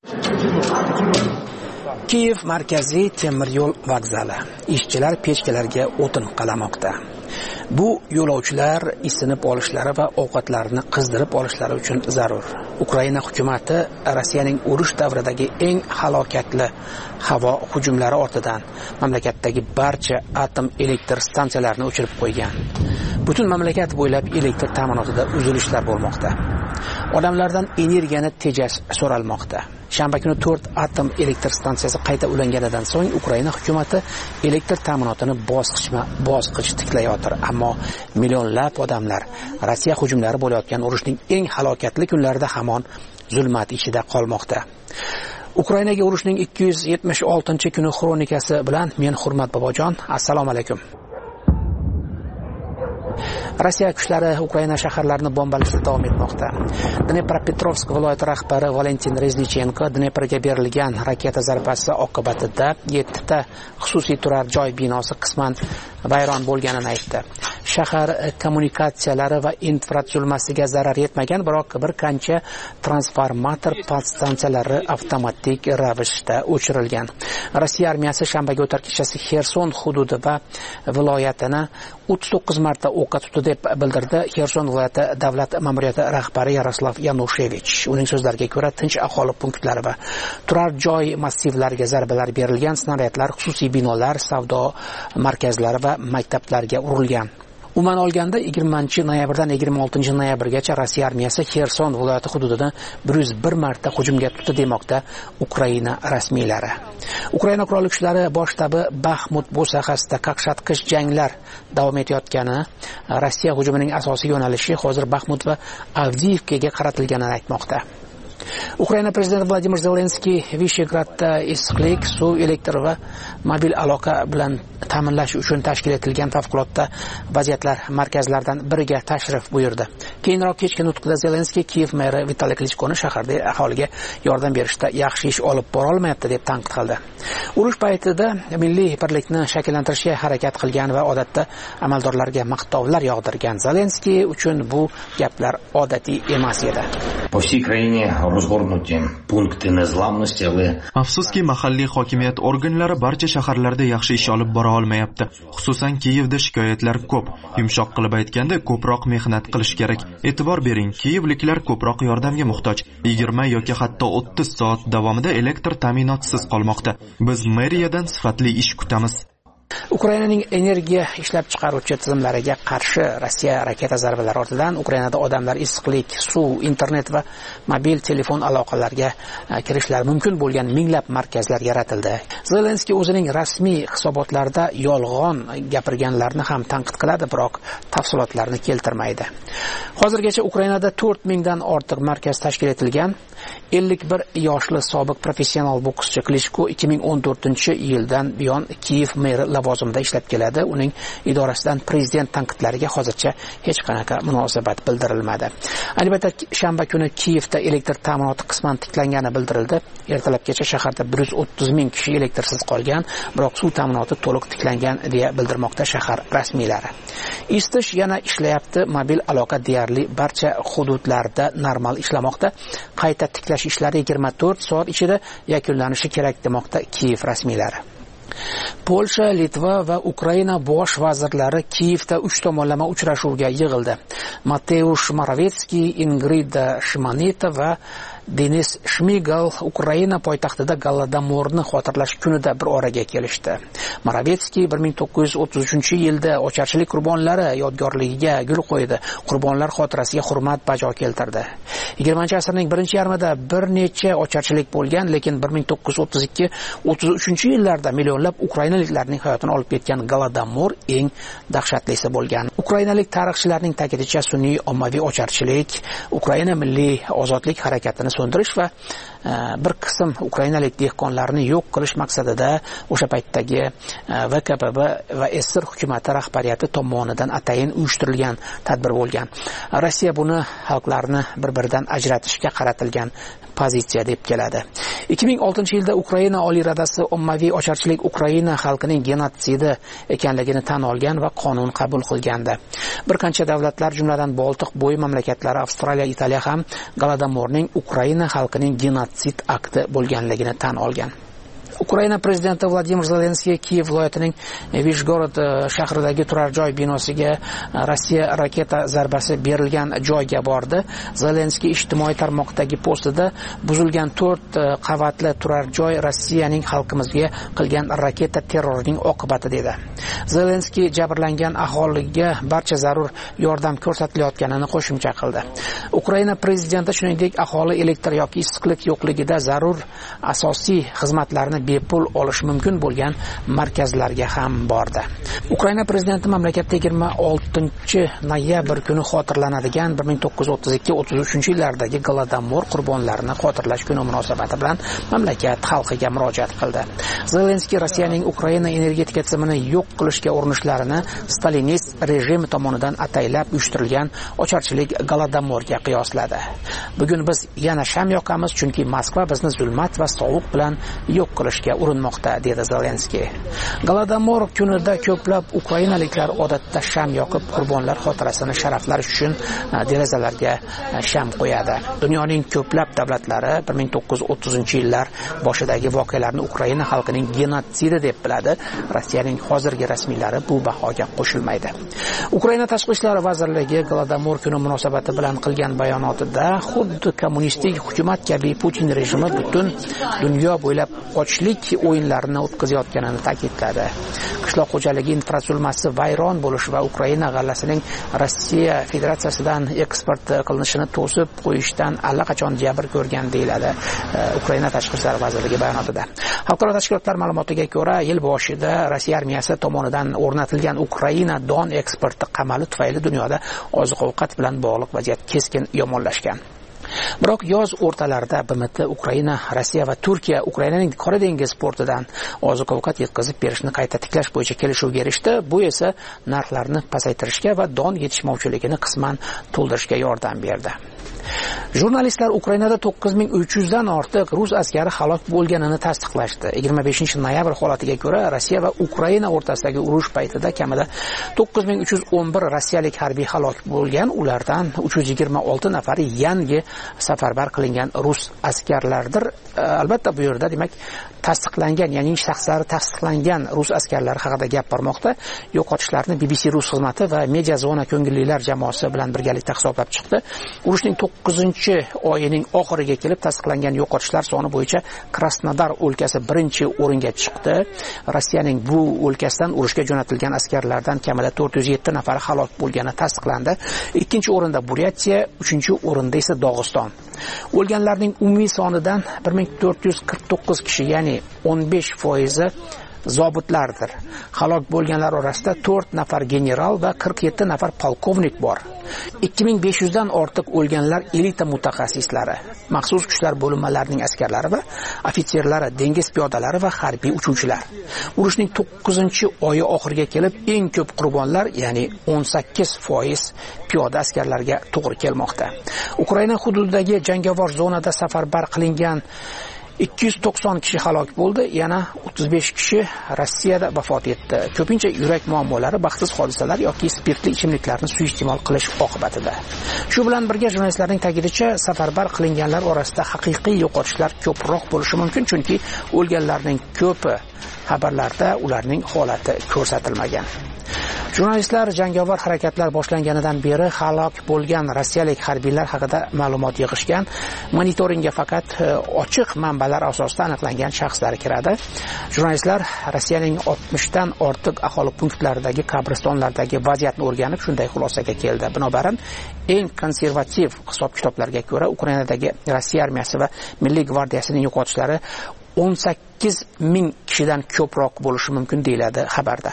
Kiyev markaziy temir yo'l vokzali. Ishchilar pechkalarga o'tin qalamoqda. Bu yo'lovchilar isinib olishlari va ovqatlarini qizdirib olishlari uchun zarur. Ukraina hukumatı Rossiyaning urush davridagi eng halokatli havo hujumlari ortidan mamlakatdagi barcha atom elektr stansiyalarini o'chirib qo'ygan. Butun mamlakat bo'ylab elektr ta'minotida uzilishlar bo'lmoqda. Odamlardan energiyani tejash so'ralmoqda. Shanba kuni 4 atom elektr stansiyasi qayta ulanganidan so'ng Ukraina hukumatı elektr ta'minotini bosqichma-bosqich tiklayotir. Ammo millionlab odamlar Rossiya hujumlari bo'layotgan urushning eng halokatli kunlarida hamon zulmat ichida qolmoqda. Ukrainaga urushning 276-kuni xronikasi bilan men Hurmat Bobojon. Assalomu alaykum. Rossiya kuchlari Ukraina shaharlarini bombalashda davom etmoqda. Dnepropetrovsk viloyati rahbari Valentin Reznichenko Dneprga berilgan raketa zarbasi oqibatida 7 ta xususiy turar joy binosi qisman vayron bo'lganini aytdi. Shahar kommunikatsiyalari va infratuzilmasiga zarar yetmagan, biroq bir qancha transformator podstansiyalari avtomatik ravishda o'chirilgan. Rossiya armiyasi shanbaga o'tar kechasi Xerson hududi va viloyatini 39 marta o'qqa tutdi deb bildirdi Xerson viloyati davlat ma'muriyati rahbari Yaroslav Yanushevich. Uning so'zlariga ko'ra, tinch aholi punktlari va turar joy massivlariga zarbalar berilgan, snaryadlar xususiy binolar, savdo markazlari va maktablarga urilgan. Umuman olganda 20-noyabrdan 26-noyabrgacha Rossiya armiyasi Xerson viloyati hududini 101 marta hujumga tutdi demoqda Ukraina rasmiylari. Ukraina qurolli kuchlari bosh shtabi Baxmut bo'sag'asida qaqshatqich janglar davom etayotgani, Rossiya hujumining asosiy yo'nalishi hozir Baxmut va Avdiivkaga qaratilganini aytmoqda. Ukraina prezidenti Vladimir Zelenskiy Vishegradda issiqlik, suv, elektr va mobil aloqa bilan ta'minlash uchun tashkil etilgan favqulodda vaziyatlar markazlaridan biriga tashrif buyurdi. Keyinroq kechki nutqida Zelenskiy Kiyev meri Vitaliy Klichkoni shaharda aholiga yordam berishda yaxshi ish olib bora olmayapti deb tanqid qildi. Urush paytida milliy birlikni shakllantirishga harakat qilgan va odatda amaldorlarga maqtovlar yog'dirgan Zelenskiy uchun bu gaplar odatiy emas edi. По всей краине разгорнуты пункты незламности, Afsuski, mahalliy hokimiyat organlari barcha shaharlarda yaxshi ish olib bora olmayapti. Xususan Kiyevda shikoyatlar ko'p. Yumshoq qilib aytganda, ko'proq mehnat qilish kerak. E'tibor bering, kiyevliklar ko'proq yordamga muhtoj. 20 yoki hatto 30 soat davomida elektr ta'minotsiz qolmoqda. Biz meriyadan sifatli ish kutamiz. Ukrainaning energiya ishlab chiqaruvchi tizimlariga qarshi Rossiya raketa zarbalari ortidan Ukrainada odamlar issiqlik, suv, internet va mobil telefon aloqalariga kirishlari mumkin bo'lgan minglab markazlar yaratildi. Zelenskiy o'zining rasmiy hisobotlarida yolg'on gapirganlarni ham tanqid qiladi, biroq tafsilotlarni keltirmaydi. Hozirgacha Ukrainada 4000 dan ortiq markaz tashkil etilgan, 51 yoshli sobiq professional bokschi Klitschko 2014-yildan buyon Kiyev meri lavozimida ishlab keladi. Uning idorasidan prezident tanqidlariga hozircha hech qanaqa munosabat bildirilmadi. Albatta, shanba kuni Kiyevda elektr ta'minoti qisman tiklangani bildirildi. Ertalabgacha shaharda 130 ming kishi elektrsiz qolgan, biroq suv ta'minoti to'liq tiklangan deya bildirmoqda shahar rasmiylari. Istish yana ishlayapti, mobil aloqa deyarli barcha hududlarda normal ishlamoqda. Qayta tiklash ishlari 24 soat ichida yakunlanishi kerak demoqda Kiyev rasmiylari. Polsha, Litva va Ukraina bosh vazirlari Kiyevda 3 tomonlama uchrashuvga yig'ildi. Mateusz Moravetskiy, Ingrida Shimoneta va Denis Shmigal Ukraina poytaxtida Golodomorni xotirlash kunida bir oraga kelishdi. Moravetskiy 1933-yilda ocharchilik qurbonlari yodgorligiga gul qo'ydi. Qurbonlar xotirasiga hurmat bajo keltirdi. 20-asrning birinchi yarmida bir necha ocharchilik bo'lgan, lekin 1932-33-yillarda millionlab ukrainaliklarning hayotini olib ketgan Golodomor eng dahshatlisi bo'lgan. Ukrainalik tarixchilarning ta'kidincha sun'iy ommaviy ocharchilik Ukraina milliy ozodlik harakatini so'ndirish va bir qism ukrainalik dehqonlarni yo'q qilish maqsadida o'sha paytdagi VKPB va SSR hukumati rahbariyati tomonidan atayin uyushtirilgan tadbir bo'lgan. Rossiya buni xalqlarni bir-biridan ajratishga qaratilgan pozitsiya deb keladi. 2006-yilda Ukraina Oliy Radasi ommaviy ocharchilik Ukraina xalqining genotsidi ekanligini tan olgan va qonun qabul qilgandi. Bir qancha davlatlar, jumladan Boltiq bo'yi mamlakatlari, Avstraliya, Italiya ham Golodomorning Ukraina xalqining genotsid akti bo'lganligini tan olgan. Ukraina prezidenti Vladimir Zelenskiy Kiyev viloyatining Vishgorod shahridagi turar joy binosiga Rossiya raketa zarbasi berilgan joyga bordi. Zelenskiy ijtimoiy tarmoqdagi postida buzilgan 4 qavatli turar joy Rossiyaning xalqimizga qilgan raketa terrorining oqibati dedi. Zelenskiy jabrlangan aholiga barcha zarur yordam ko'rsatilayotganini qo'shimcha qildi. Ukraina prezidenti shuningdek aholi elektr yoki issiqlik yo'qligida zarur asosiy xizmatlarni bepul olish mumkin bo'lgan markazlarga ham bordi. Ukraina prezidenti mamlakatda 26-noyabr kuni xotirlanadigan 1932-33-yillardagi Golodomor qurbonlarini xotirlash kuni munosabati bilan mamlakat xalqiga murojaat qildi. Zelenskiy Rossiyaning Ukraina energetika tizimini yo'q qilishga urinishlarini stalinist rejim tomonidan ataylab uyushtirilgan ocharchilik Golodomorga qiyosladi. Bugun biz yana sham yoqamiz, chunki Moskva bizni zulmat va sovuq bilan yo'q qilishga urinmoqda, dedi Zelenskiy. Golodomor kunida ko'plab ukrainaliklar odatda sham yoqib qurbonlar xotirasini sharaflash uchun derazalarga sham qo'yadi. Dunyoning ko'plab davlatlari 1930-yillar boshidagi voqealarni Ukraina xalqining genotsidi deb biladi. Rossiyaning hozirgi rasmiylari bu bahoga qo'shilmaydi. Ukraina tashqi ishlar vazirligi Golodomor kuni munosabati bilan qilgan bayonotida xuddi kommunistik hukumat kabi Putin rejimi butun dunyo bo'ylab ochlik o'yinlarini o'tkazayotganini ta'kidladi. Qishloq xo'jaligi infratuzilmasi vayron bo'lishi va Ukraina g'allasining Rossiya Federatsiyasidan eksport qilinishini to'sib qo'yishdan allaqachon jabr ko'rgan deyiladi Ukraina tashqi ishlar vazirligi bayonotida. Xalqaro tashkilotlar ma'lumotiga ko'ra, yil boshida Rossiya armiyasi tomonidan o'rnatilgan Ukraina don eksporti qamali tufayli dunyoda oziq-ovqat bilan bog'liq vaziyat keskin yomonlashgan. Biroq yoz o'rtalarida BMT Ukraina, Rossiya va Turkiya Ukrainaning Qora dengiz portidan oziq-ovqat yetkazib berishni qayta tiklash bo'yicha kelishuvga erishdi. Bu esa narxlarni pasaytirishga va don yetishmovchiligini qisman to'ldirishga yordam berdi. Jurnalistlar Ukrainada 9300 dan ortiq rus askari halok bo'lganini tasdiqlashdi. 25-noyabr holatiga ko'ra, Rossiya va Ukraina o'rtasidagi urush paytida kamida 9311 rossiyalik harbiy halok bo'lgan, ulardan 326 nafari yangi safarbar qilingan rus askarlardir. Albatta bu yerda demak tasdiqlangan, ya'ni shaxslari tasdiqlangan rus askarlari haqida gap bormoqda. Yo'qotishlarni BBC rus xizmati va Media Zona ko'ngillilar jamoasi bilan birgalikda hisoblab chiqdi. Urushning 9-oyining oxiriga kelib tasdiqlangan yo'qotishlar soni bo'yicha Krasnodar o'lkasi birinchi o'ringa chiqdi. Rossiyaning bu o'lkasidan urushga jo'natilgan askarlardan kamida 407 nafari halok bo'lgani tasdiqlandi. Ikkinchi o'rinda Buryatiya, uchinchi o'rinda esa Dog'iston. O'lganlarning umumiy sonidan 1449 kishi, ya'ni 15% zobitlardir. Halok bo'lganlar orasida 4 nafar general va 47 nafar polkovnik bor. 2500 dan ortiq o'lganlar elita mutaxassislari, maxsus kuchlar bo'linmalarining askarlari va ofitserlari, dengiz piyodalari va harbiy uchuvchilar. Urushning 9-oyi oxiriga kelib eng ko'p qurbonlar, ya'ni 18% piyoda askarlarga to'g'ri kelmoqda. Ukraina hududidagi jangovar zonada safarbar qilingan 290 kishi halok bo'ldi, yana 35 kishi Rossiyada vafot etdi. Ko'pincha yurak muammolari, baxtsiz hodisalar yoki spirtli ichimliklarni suiiste'mol qilish oqibatida. Shu bilan birga jurnalistlarning ta'kidincha, safarbar qilinganlar orasida haqiqiy yo'qotishlar ko'proq bo'lishi mumkin, chunki o'lganlarning ko'pi xabarlarda ularning holati ko'rsatilmagan. Jurnalistlar jangovar harakatlar boshlanganidan beri halok bo'lgan rossiyalik harbiylar haqida ma'lumot yig'ishgan. Monitoringga faqat ochiq manbalar asosida aniqlangan shaxslar kiradi. Jurnalistlar Rossiyaning 60 dan ortiq aholi punktlaridagi qabristonlardagi vaziyatni o'rganib, shunday xulosaga keldi. Binobarin, eng konservativ hisob-kitoblarga ko'ra, Ukrainadagi Rossiya armiyasi va Milliy gvardiyasining yo'qotishlari 18,000 kishidan ko'proq bo'lishi mumkin deyiladi xabarda.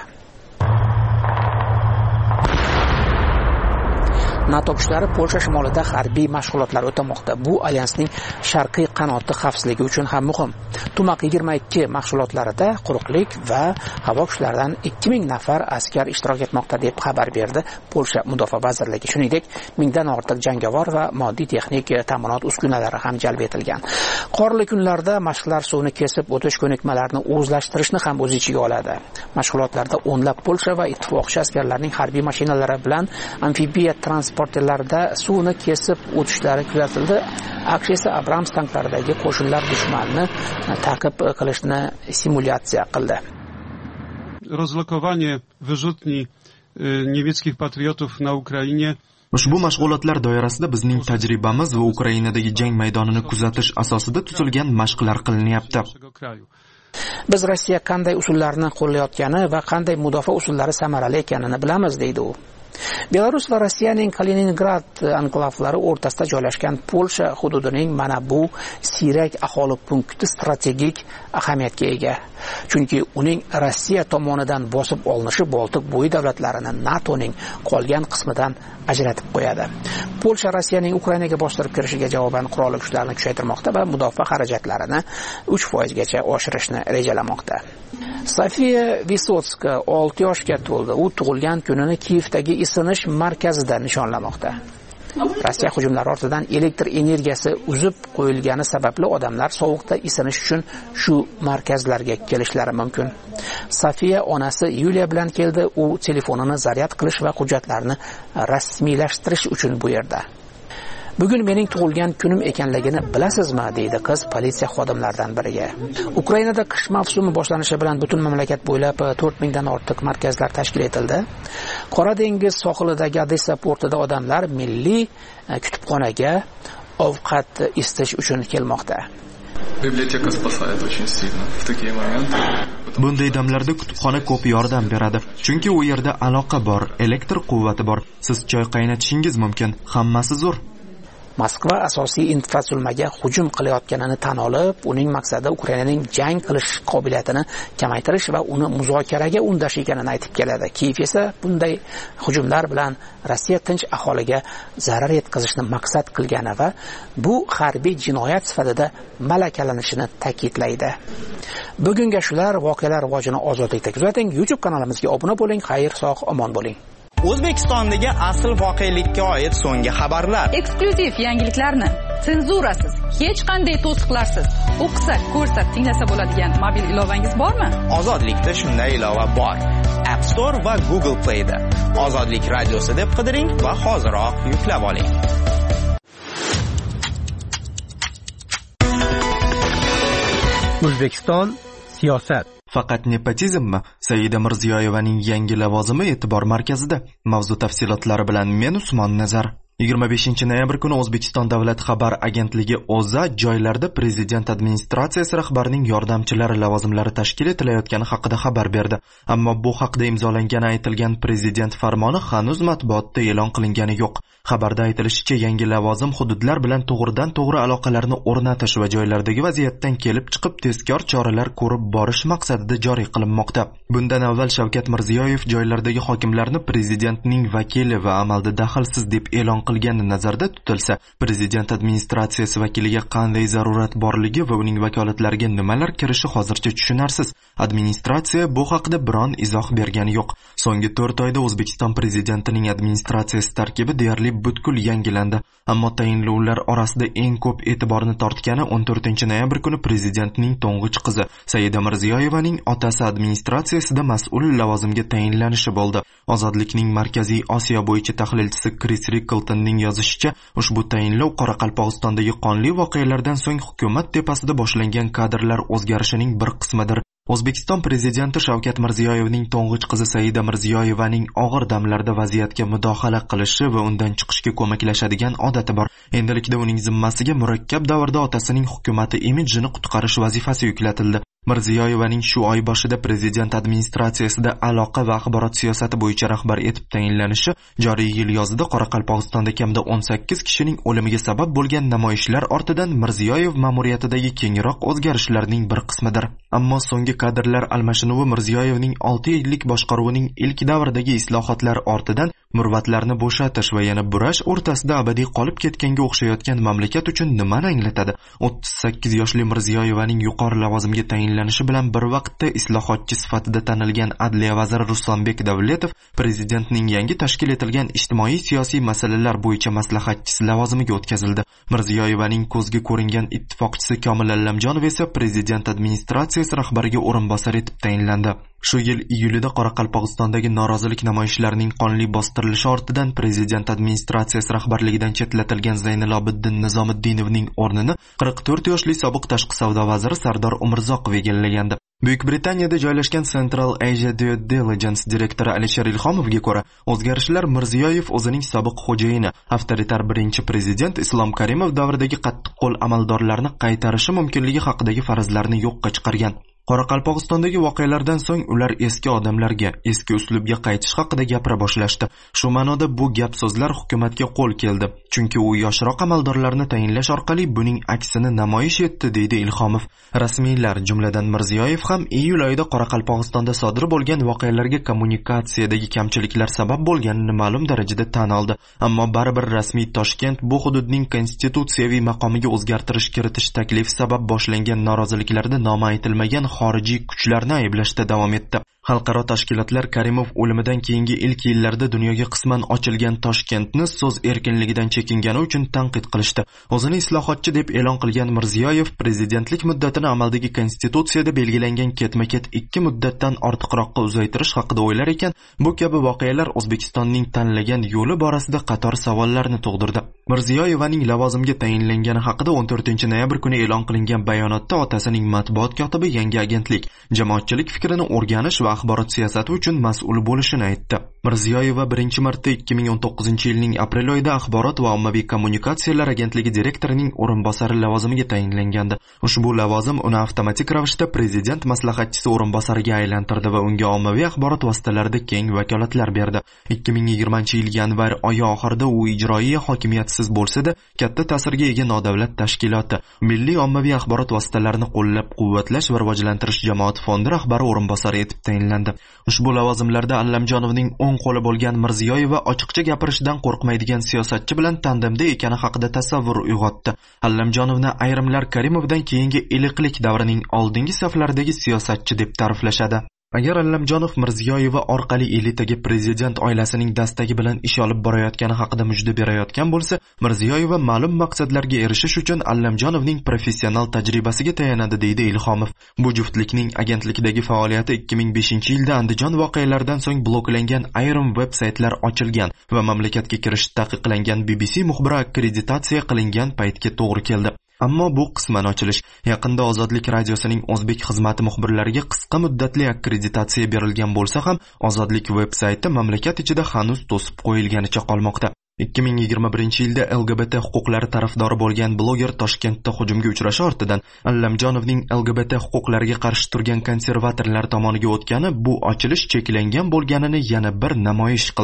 NATO kuchlari Polsha shimolida harbiy mashg'ulotlar o'tamoqda. Bu alyansning sharqiy qanoti xavfsizligi uchun ham muhim. Tumaq 22 mashg'ulotlarida quruqlik va havo kuchlaridan 2000 nafar askar ishtirok etmoqda deb xabar berdi Polsha mudofaa vazirligi. Shuningdek, 1000 dan ortiq jangovar va moddiy texnik ta'minot uskunalari ham jalb etilgan. Qorli kunlarda mashqlar suvni kesib o'tish ko'nikmalarini o'zlashtirishni ham o'z ichiga oladi. Mashg'ulotlarda o'nlab Polsha va ittifoqchi askarlarning harbiy mashinalari bilan amfibiya transporterlarda suvni kesib o'tishlari kuzatildi. AQSh esa Abrams tanklaridagi qo'shinlar dushmanni ta'qib qilishni simulyatsiya qildi. Rozlokowanie wyrzutni niemieckich patriotów na Ukrainie. Ushbu mashg'ulotlar doirasida bizning tajribamiz va Ukrainadagi jang maydonini kuzatish asosida tuzilgan mashqlar qilinyapti. Biz Rossiya qanday usullarni qo'llayotgani va qanday mudofaa usullari samarali ekanini bilamiz, deydi u. Belarus va Rossiyaning Kaliningrad anklavlari o'rtasida joylashgan Polsha hududining mana bu siyrak aholi punkti strategik ahamiyatga ega. Chunki uning Rossiya tomonidan bosib olinishi Boltiq bo'yi davlatlarini NATOning qolgan qismidan ajratib qo'yadi. Polsha Rossiyaning Ukrainaga bostirib kirishiga javoban qurolli kuchlarni kuchaytirmoqda va mudofaa xarajatlarini 3% gacha oshirishni rejalamoqda. Sofiya Visotska 6 yoshga to'ldi. U tug'ilgan kunini Kiyevdagi isinish markazida nishonlamoqda. Rossiya hujumlari ortidan elektr energiyasi uzib qo'yilgani sababli odamlar sovuqda isinish uchun shu markazlarga kelishlari mumkin. Sofiya onasi Yuliya bilan keldi. U telefonini zaryad qilish va hujjatlarni rasmiylashtirish uchun bu yerda. Bugun mening tug'ilgan kunim ekanligini bilasizmi, deydi qiz politsiya xodimlaridan biriga. Ukrainada qish mavsumi boshlanishi bilan butun mamlakat bo'ylab 4000 dan ortiq markazlar tashkil etildi. Qora dengiz sohilidagi Odessa portida odamlar milliy kutubxonaga ovqat isitish uchun kelmoqda. Biblioteka спасает очень сильно в такие моменты. Bunday damlarda kutubxona ko'p yordam beradi. Chunki u yerda aloqa bor, elektr quvvati bor. Siz choy qaynatishingiz mumkin. Hammasi zo'r. Moskva asosiy infratuzilmaga hujum qilayotganini tan olib, uning maqsadi Ukrainaning jang qilish qobiliyatini kamaytirish va uni muzokaraga undash ekanini aytib keladi. Kiyev esa bunday hujumlar bilan Rossiya tinch aholiga zarar yetkazishni maqsad qilgani va bu harbiy jinoyat sifatida malakalanishini ta'kidlaydi. Bugunga shular, voqealar rivojini ozodlikda kuzating. YouTube kanalimizga obuna bo'ling. Xayr, sog', omon bo'ling. O'zbekistondagi asl voqelikka oid so'nggi xabarlar. Eksklyuziv yangiliklarni senzurasiz, hech qanday to'siqlarsiz o'qisa, ko'rsa, tinglasa bo'ladigan mobil ilovangiz bormi? Ozodlikda shunday ilova bor. App Store va Google Play da. Ozodlik radiosi deb qidiring va hoziroq yuklab oling. O'zbekiston siyosat. Faqat nepotizmmi? Saida Mirziyoyevaning yangi lavozimi e'tibor markazida. Mavzu tafsilotlari bilan men Usmon Nazar. 25-noyabr kuni O'zbekiston Davlat xabar agentligi O'zA joylarda prezident administratsiyasi rahbarining yordamchilari lavozimlari tashkil etilayotgani haqida xabar berdi. Ammo bu haqida imzolangani aytilgan prezident farmoni hanuz matbuotda e'lon qilingani yo'q. Xabarda aytilishicha, yangi lavozim hududlar bilan to'g'ridan-to'g'ri aloqalarni o'rnatish va joylardagi vaziyatdan kelib chiqib tezkor choralar ko'rib borish maqsadida joriy qilinmoqda. Bundan avval Shavkat Mirziyoyev joylardagi hokimlarni prezidentning vakili va amalda daxlsiz deb e'lon qilgani nazarda tutilsa, prezident administratsiyasi vakiliga qanday zarurat borligi va uning vakolatlariga nimalar kirishi hozircha tushunarsiz. Administratsiya bu haqida biron izoh bergani yo'q. So'nggi 4 oyda O'zbekiston prezidentining administratsiyasi tarkibi deyarli butkul yangilandi. Ammo tayinlovlar orasida eng ko'p e'tiborni tortgani 14-noyabr kuni prezidentning to'ng'ich qizi Saida Mirziyoyevaning otasi administratsiyasida mas'ul lavozimga tayinlanishi bo'ldi. Ozodlikning Markaziy Osiyo bo'yicha tahlilchisi Chris Rickletonning yozishicha, ushbu tayinlov Qoraqalpog'istondagi qonli voqealardan so'ng hukumat tepasida boshlangan kadrlar o'zgarishining bir qismidir. O'zbekiston prezidenti Shavkat Mirziyoyevning to'ng'ich qizi Saida Mirziyoyevaning og'ir damlarda vaziyatga mudohala qilishi va undan chiqishga ko'maklashadigan odati bor. Endilikda uning zimmasiga murakkab davrda otasining hukumati imidjini qutqarish vazifasi yuklatildi. Mirziyoyevaning shu oy boshida prezident administratsiyasida aloqa va axborot siyosati bo'yicha rahbar etib tayinlanishi joriy yil yozida Qoraqalpog'istonda kamida 18 kishining o'limiga sabab bo'lgan namoyishlar ortidan Mirziyoyev ma'muriyatidagi kengroq o'zgarishlarning bir qismidir. Ammo so'nggi kadrlar almashinuvi Mirziyoyevning 6 yillik boshqaruvining ilk davridagi islohotlar ortidan murvatlarni bo'shatish va yana burash o'rtasida abadiy qolib ketganga o'xshayotgan mamlakat uchun nimani anglatadi? 38 yoshli Mirziyoyevaning yuqori lavozimga tayinlanishi bilan bir vaqtda islohotchi sifatida tanilgan Adliya vaziri Ruslanbek Davletov prezidentning yangi tashkil etilgan ijtimoiy-siyosiy masalalar bo'yicha maslahatchisi lavozimiga o'tkazildi. Mirziyoyevaning ko'zga ko'ringan ittifoqchisi Komil Allamjonov esa prezident administratsiyasi rahbariga o'rinbosar etib tayinlandi. Shu yil iyulida Qoraqalpog'istondagi norozilik namoyishlarining qonli bostirilishi ortidan prezident administratsiyasi rahbarligidan chetlatilgan Zaynalobiddin Nizomiddinovning o'rnini 44 yoshli sobiq tashqi savdo vaziri Sardor Umrzoqov egallagandi. Buyuk Britaniyada joylashgan Central Asia Due Diligence direktori Alisher Ilhomovga ko'ra, o'zgarishlar Mirziyoyev o'zining sobiq xo'jayini, avtoritar birinchi prezident Islom Karimov davridagi qattiqqo'l amaldorlarni qaytarishi mumkinligi haqidagi farazlarni yo'qqa chiqargan. Qoraqalpog'istondagi voqealardan so'ng ular eski odamlarga, eski uslubga qaytish haqida gapira boshlashdi. Shu ma'noda bu gap so'zlar hukumatga qo'l keldi, chunki u yoshroq amaldorlarni tayinlash orqali buning aksini namoyish etdi, deydi Ilhomov. Rasmiylar, jumladan Mirziyoyev ham iyul oyida Qoraqalpog'istonda sodir bo'lgan voqealarga kommunikatsiyadagi kamchiliklar sabab bo'lganini ma'lum darajada tan oldi. Ammo baribir rasmiy Toshkent bu hududning konstitutsiyaviy maqomiga o'zgartirish kiritish taklifi sabab boshlangan noroziliklarda nomi aytilmagan xorijiy kuchlarni ayblashda davom etdi. Xalqaro tashkilotlar Karimov o'limidan keyingi ilk yillarda dunyoga qisman ochilgan Toshkentni so'z erkinligidan chekingani uchun tanqid qilishdi. O'zini islohotchi deb e'lon qilgan Mirziyoyev prezidentlik muddatini amaldagi konstitutsiyada belgilangan ketma-ket 2 muddatdan ortiqroqqa uzaytirish haqida o'ylar ekan, bu kabi voqealar O'zbekistonning tanlagan yo'li borasida qator savollarni tug'dirdi. Mirziyoyevaning lavozimga tayinlangani haqida 14-noyabr kuni e'lon qilingan bayonotda otasining matbuot kotibi yangi agentlik, jamoatchilik fikrini o'rganish va axborot siyosati uchun mas'ul bo'lishini aytdi. Mirziyoyeva birinchi marta 2019-yilning aprel oyida axborot va ommaviy kommunikatsiyalar agentligi direktorining o'rinbosari lavozimiga tayinlangandi. Ushbu lavozim uni avtomatik ravishda prezident maslahatchisi o'rinbosariga aylantirdi va unga ommaviy axborot vositalarida keng vakolatlar berdi. 2020-yil yanvar oyi oxirida u ijroiya hokimiyatsiz bo'lsa-da, katta ta'sirga ega nodavlat tashkiloti Milliy ommaviy axborot vositalarini qo'llab-quvvatlash va rivojlantirish jamoat fondi rahbari o'rinbosari etib tayinlandi. Ushbu lavozimlarda Allamjonovning o'ng qo'li bo'lgan Mirziyoyeva ochiqcha gapirishdan qo'rqmaydigan siyosatchi bilan tandemda ekani haqida tasavvur uyg'otdi. Allamjonovni ayrimlar Karimovdan keyingi iliqlik davrining oldingi saflaridagi siyosatchi deb ta'riflashadi. Agar Allamjonov Mirziyoyeva orqali elitaga prezident oilasining dastagi bilan ish olib borayotgani haqida mujda berayotgan bo'lsa, Mirziyoyeva ma'lum maqsadlarga erishish uchun Allamjonovning professional tajribasiga tayanadi, deydi Ilhomov. Bu juftlikning agentlikdagi faoliyati 2005-yilda Andijon voqealaridan so'ng bloklangan ayrim veb-saytlar ochilgan va mamlakatga kirish taqiqlangan BBC muxbiri akkreditatsiya qilingan paytga to'g'ri keldi. Ammo bu qisman ochilish. Yaqinda Ozodlik radiosining o'zbek xizmati muxbirlariga qisqa muddatli akkreditatsiya berilgan bo'lsa ham, Ozodlik veb-sayti mamlakat ichida hanuz to'sib qo'yilganicha qolmoqda. 2021-yilda LGBT huquqlari tarafdori bo'lgan bloger Toshkentda hujumga uchrashi ortidan Allamjonovning LGBT huquqlariga qarshi turgan konservatorlar tomoniga o'tgani bu ochilish cheklangan bo'lganini yana bir namoyish qildi.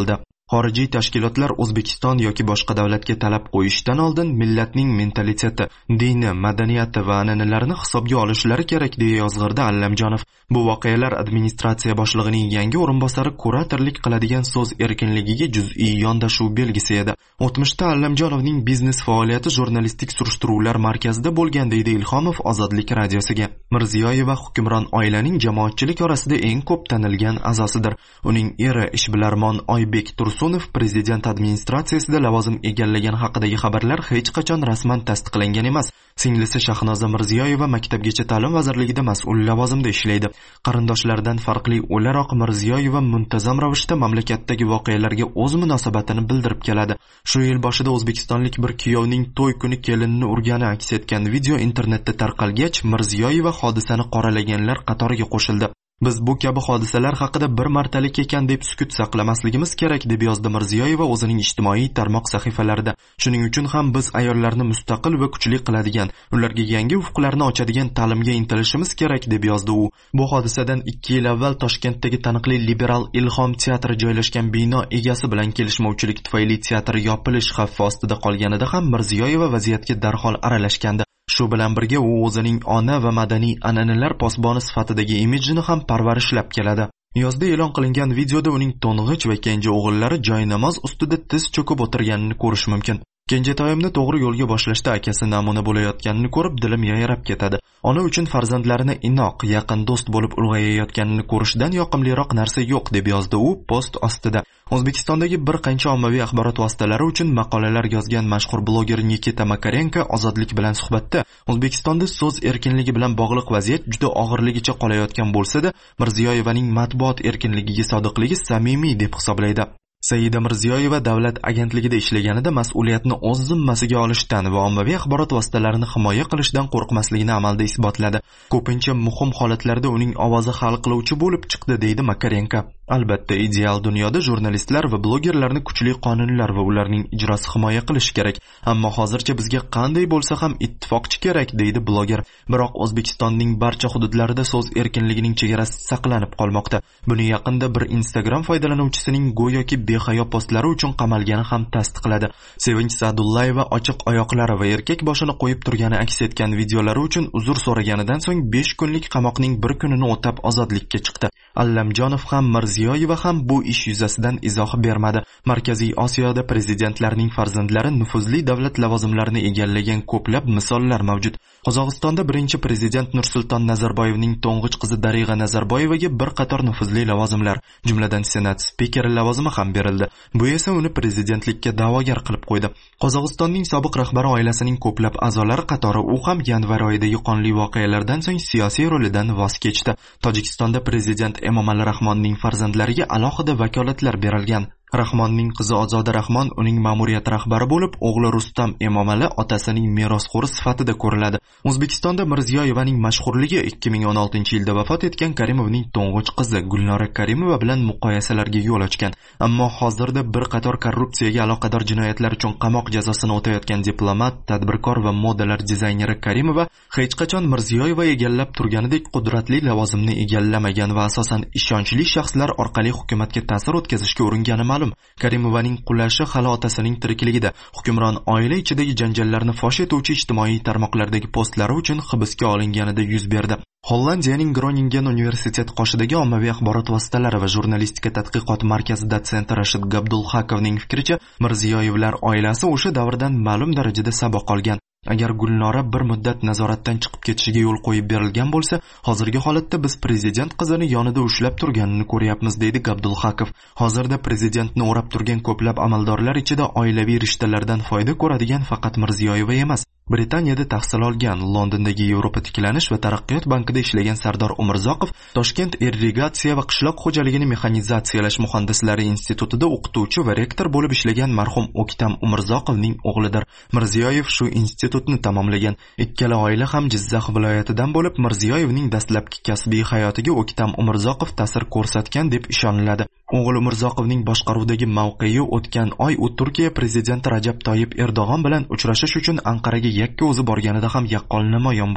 Xorijiy tashkilotlar O'zbekiston yoki boshqa davlatga talab qo'yishdan oldin millatning mentaliteti, dini, madaniyati va an'analarini hisobga olishlari kerak, deya yozg'irdi Allamjonov. Bu voqealar administratsiya boshlig'ining yangi o'rinbosari kuratorlik qiladigan so'z erkinligiga juz'iy yondashuv belgisi edi. O'tmishda Allamjonovning biznes faoliyati jurnalistik surishtiruvlar markazida bo'lgan, deydi Ilhomov Ozodlik radiosiga. Mirziyoyeva hukmron oilaning jamoatchilik orasida eng ko'p tanilgan a'zosidir. Uning eri ishbilarmon Oybek Tursunov prezident administratsiyasida lavozim egallagan haqidagi xabarlar hech qachon rasman tasdiqlangan emas. Singlisi Shahnoza Mirziyoyeva Maktabgacha ta'lim vazirligida mas'ul lavozimda ishlaydi. Qarindoshlaridan farqli o'laroq Mirziyoyeva muntazam ravishda mamlakatdagi voqealarga o'z munosabatini bildirib keladi. Shu yil boshida o'zbekistonlik bir kuyovning to'y kuni kelinini urgani aks etgan video internetda tarqalgach, Mirziyoyeva hodisani qoralaganlar qatoriga qo'shildi. Biz bu kabi hodisalar haqida bir martalik ekan deb sukut saqlamasligimiz kerak, deb yozdi Mirziyoyeva o'zining ijtimoiy tarmoq sahifalarida. Shuning uchun ham biz ayollarni mustaqil va kuchli qiladigan, ularga yangi ufqlarni ochadigan ta'limga intilishimiz kerak, deb yozdi u. Bu hodisadan 2 yil avval Toshkentdagi taniqli liberal Ilhom teatri joylashgan bino egasi bilan kelishmovchilik tufayli teatr yopilish xavfi ostida qolganida ham Mirziyoyeva vaziyatga darhol aralashgandi. Shu bilan birga u o'zining ona va madaniy an'analar posboni sifatidagi imijini ham parvarishlab keladi. Yozda e'lon qilingan videoda uning to'ng'ich va kenja o'g'illari joynamoz ustida tiz cho'kib o'tirganini ko'rish mumkin. Kenjatoyimni to'g'ri yo'lga boshlashda akasi namuna bo'layotganini ko'rib dilim yayrab ketadi. Ona uchun farzandlarini inoq, yaqin do'st bo'lib ulg'ayayotganini ko'rishdan yoqimliroq narsa yo'q, deb yozdi u post ostida. O'zbekistondagi bir qancha ommaviy axborot vositalari uchun maqolalar yozgan mashhur bloger Nikita Makarenko Ozodlik bilan suhbatda O'zbekistonda so'z erkinligi bilan bog'liq vaziyat juda og'irligicha qolayotgan bo'lsa-da, Mirziyoyevaning matbuot erkinligiga sodiqligi samimiy deb hisoblaydi. Saida Mirziyoyeva davlat agentligida ishlaganida mas'uliyatni o'z zimmasiga olishdan va ommaviy axborot vositalarini himoya qilishdan qo'rqmasligini amalda isbotladi. Ko'pincha muhim holatlarda uning ovozi hal qiluvchi bo'lib chiqdi, deydi Makarenko. Albatta, ideal dunyoda jurnalistlar va blogerlarni kuchli qonunlar va ularning ijrosi himoya qilish kerak. Ammo hozircha bizga qanday bo'lsa ham ittifoqchi kerak, deydi bloger. Biroq O'zbekistonning barcha hududlarida so'z erkinligining chegarasi saqlanib qolmoqda. Buni yaqinda bir Instagram foydalanuvchisining go'yoki behayo postlari uchun qamalgani ham tasdiqladi. Sevinch Sa'dullayeva ochiq oyoqlari va erkak boshini qo'yib turgani aks etgan videolari uchun uzr so'raganidan so'ng 5 kunlik qamoqning bir kunini o'tab ozodlikka chiqdi. Allamjonov ham Mirziyoyeva ham bu ish yuzasidan izoh bermadi. Markaziy Osiyoda prezidentlarning farzandlari nufuzli davlat lavozimlarini egallagan ko'plab misollar mavjud. Qozog'istonda birinchi prezident Nursulton Nazarboyevning to'ng'ich qizi Darig'a Nazarboyevaga bir qator nufuzli lavozimlar, jumladan senat spikeri lavozimi ham berildi. Bu esa uni prezidentlikka da'vogar qilib qo'ydi. Qozog'istonning sobiq rahbari oilasining ko'plab a'zolari qatori u ham yanvar oyidagi qonli voqealardan so'ng siyosiy rolidan voz kechdi. Tojikistonda prezident Emomali Rahmonning farzandlariga alohida vakolatlar berilgan. Rahmonning qizi Ozoda Rahmon uning ma'muriyat rahbari bo'lib, o'g'li Rustam Emomali otasining merosxo'ri sifatida ko'riladi. O'zbekistonda Mirziyoyevaning mashhurligi 2016-yilda vafot etgan Karimovning to'ng'ich qizi Gulnora Karimova bilan muqoyasalarga yo'l ochgan. Ammo hozirda bir qator korrupsiyaga aloqador jinoyatlar uchun qamoq jazosini o'tayotgan diplomat, tadbirkor va modalar dizayneri Karimova hech qachon Mirziyoyeva egallab turganidek qudratli lavozimni egallamagan va asosan ishonchli shaxslar orqali hukumatga ta'sir o'tkazishga uringani ma'lum. Karimovaning qulashi hali otasining tirikligida. Hukmron oila ichidagi janjallarni fosh etuvchi ijtimoiy tarmoqlardagi postlari uchun hibsga olinganida yuz berdi. Hollandiyaning Groningen universiteti qoshidagi ommaviy axborot vositalari va jurnalistika tadqiqot markazi dotsenti Rashid Gabdulhakovning fikricha, Mirziyoyevlar oilasi o'sha davrdan ma'lum darajada saboq olgan. Agar Gulnora bir muddat nazoratdan chiqib ketishiga yo'l qo'yib berilgan bo'lsa, hozirgi holatda biz prezident qizini yonida ushlab turganini ko'ryapmiz, deydi Gabdulhakov. Hozirda prezidentni o'rab turgan ko'plab amaldorlar ichida oilaviy rishtalardan foyda ko'radigan faqat Mirziyoyeva emas. Britaniyada tahsil olgan, Londondagi Yevropa tiklanish va taraqqiyot bankida ishlagan Sardor Umurzoqov Toshkent irrigatsiya va qishloq xo'jaligini mexanizatsiyalash muhandislari institutida o'qituvchi va rektor bo'lib ishlagan marhum O'ktam Umurzoqovning o'g'lidir. Mirziyoyev shu institutni tamomlagan. Ikkala oila ham Jizzax viloyatidan bo'lib, Mirziyoyevning dastlabki kasbiy hayotiga O'ktam Umurzoqov ta'sir ko'rsatgan deb ishoniladi. O'g'il Umurzoqovning boshqaruvidagi mavqei o'tgan oy u Turkiya prezidenti Rajab Toyyib Erdo'g'on bilan uchrashish uchun Anqaraga yakka o'zi borganida ham yaqqol namoyon bo'ldi.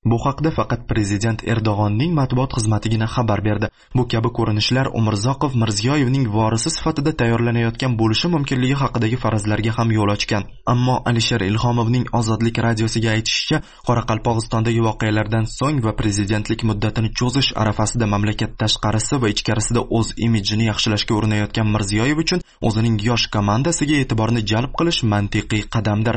Bu haqda faqat prezident Erdo'g'onning matbuot xizmatigina xabar berdi. Bu kabi ko'rinishlar Umurzoqov Mirziyoyevning vorisi sifatida tayyorlanayotgan bo'lishi mumkinligi haqidagi farazlarga ham yo'l ochgan. Ammo Alisher Ilhomovning Ozodlik radiosiga aytishicha, Qoraqalpog'istondagi voqealardan so'ng va prezidentlik muddatini cho'zish arafasida mamlakat tashqarisi va ichkarisida o'z imijini yaxshilashga urinayotgan Mirziyoyev uchun o'zining yosh komandasiga e'tiborni jalb qilish mantiqiy qadamdir.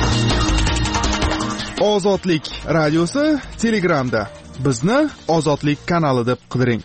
Ozodlik radiosi Telegramda. Bizni Ozodlik kanali deb qidiring.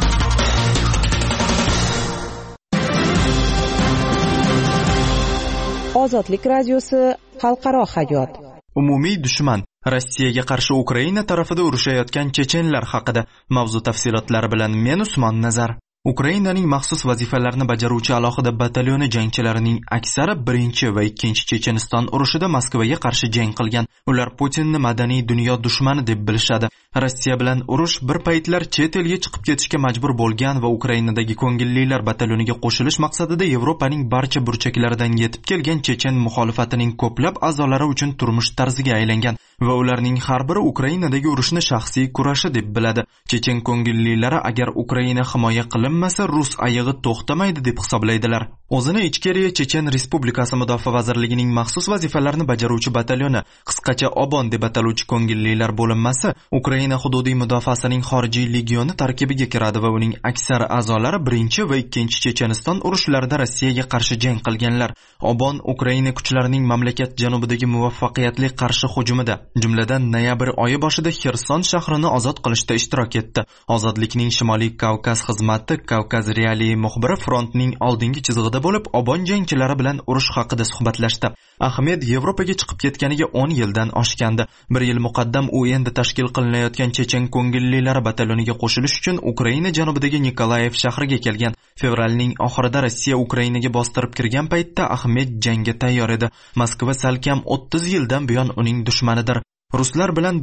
Ozodlik radiosi xalqaro hayot. Umumiy dushman Rossiyaga qarshi Ukraina tarafida urushayotgan chechenlar haqida mavzu tafsilotlari bilan men Usmon Nazar. Ukrainaning maxsus vazifalarni bajaruvchi alohida batalyoni jangchilarining aksari 1 va 2 Checheniston urushida Moskvaga qarshi jang qilgan. Ular Putinni madaniy dunyo dushmani deb bilishadi. Rossiya bilan urush bir paytlar chet elga chiqib ketishga majbur bo'lgan va Ukrainadagi ko'ngillilar batalyoniga qo'shilish maqsadida Yevropaning barcha burchaklaridan yetib kelgan chechen muxolifatining ko'plab a'zolari uchun turmush tarziga aylangan va ularning har biri Ukrainadagi urushni shaxsiy kurashi deb biladi. Chechen ko'ngillilari agar Ukraina himoya qilinmasa, Rus ayig'i to'xtamaydi deb hisoblaydilar. O'zini Ichkeriya Chechen Respublikasi Mudofaa vazirligining maxsus vazifalarni bajaruvchi batalyoni, qisqacha OBON deb ataluvchi ko'ngillilar bo'linmasi, Ukraina hududiy mudofaasining xorijiy legioni tarkibiga kiradi va uning aksar a'zolari 1 va 2 Checheniston urushlarida Rossiyaga qarshi jang qilganlar. OBON Ukraina kuchlarining mamlakat janubidagi muvaffaqiyatli qarshi hujumida, jumladan noyabr oyi boshida Xerson shahrini ozod qilishda ishtirok etdi. Ozodlikning Shimoliy Kavkaz xizmati Kavkaz Realiy muxbiri frontning oldingi chizig'ida bo'lib, OBON jangchilari bilan urush haqida suhbatlashdi. Ahmed Yevropaga chiqib ketganiga 10 yildan oshgandi. 1 yil muqaddam u endi tashkil qilinayotgan chechen ko'ngillilari batalyoniga qo'shilish uchun Ukraina janubidagi Nikolayev shahriga kelgan. Fevralning oxirida Rossiya Ukrainaga bostirib kirgan paytda Ahmed jangga tayyor edi. Moskva salkam 30 yildan buyon uning dushmanidir. Ruslar bilan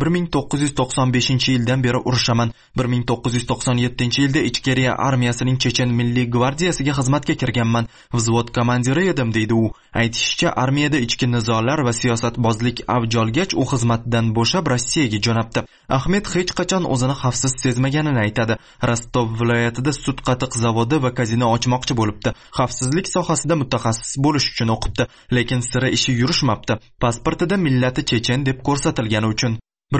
1995-yildan beri urushaman. 1997-yilda Ichkeriya armiyasining Chechen milliy gvardiyasiga xizmatga kirganman. Vзвод komandiri edim, deydi u. Aytishicha, armiyada ichki nizolar va siyosatbozlik avj olgach, u xizmatdan bo'shab Rossiyaga jo'nabdi. Ahmed hech qachon o'zini xavfsiz sezmaganini aytadi. Rostov viloyatida sut qatiq zavodi va kazino ochmoqchi bo'libdi. Xavfsizlik sohasida mutaxassis bo'lish uchun o'qibdi, lekin sira ishi yurishmabdi. Pasportida millati chechen deb ko'rsatilgani uchun.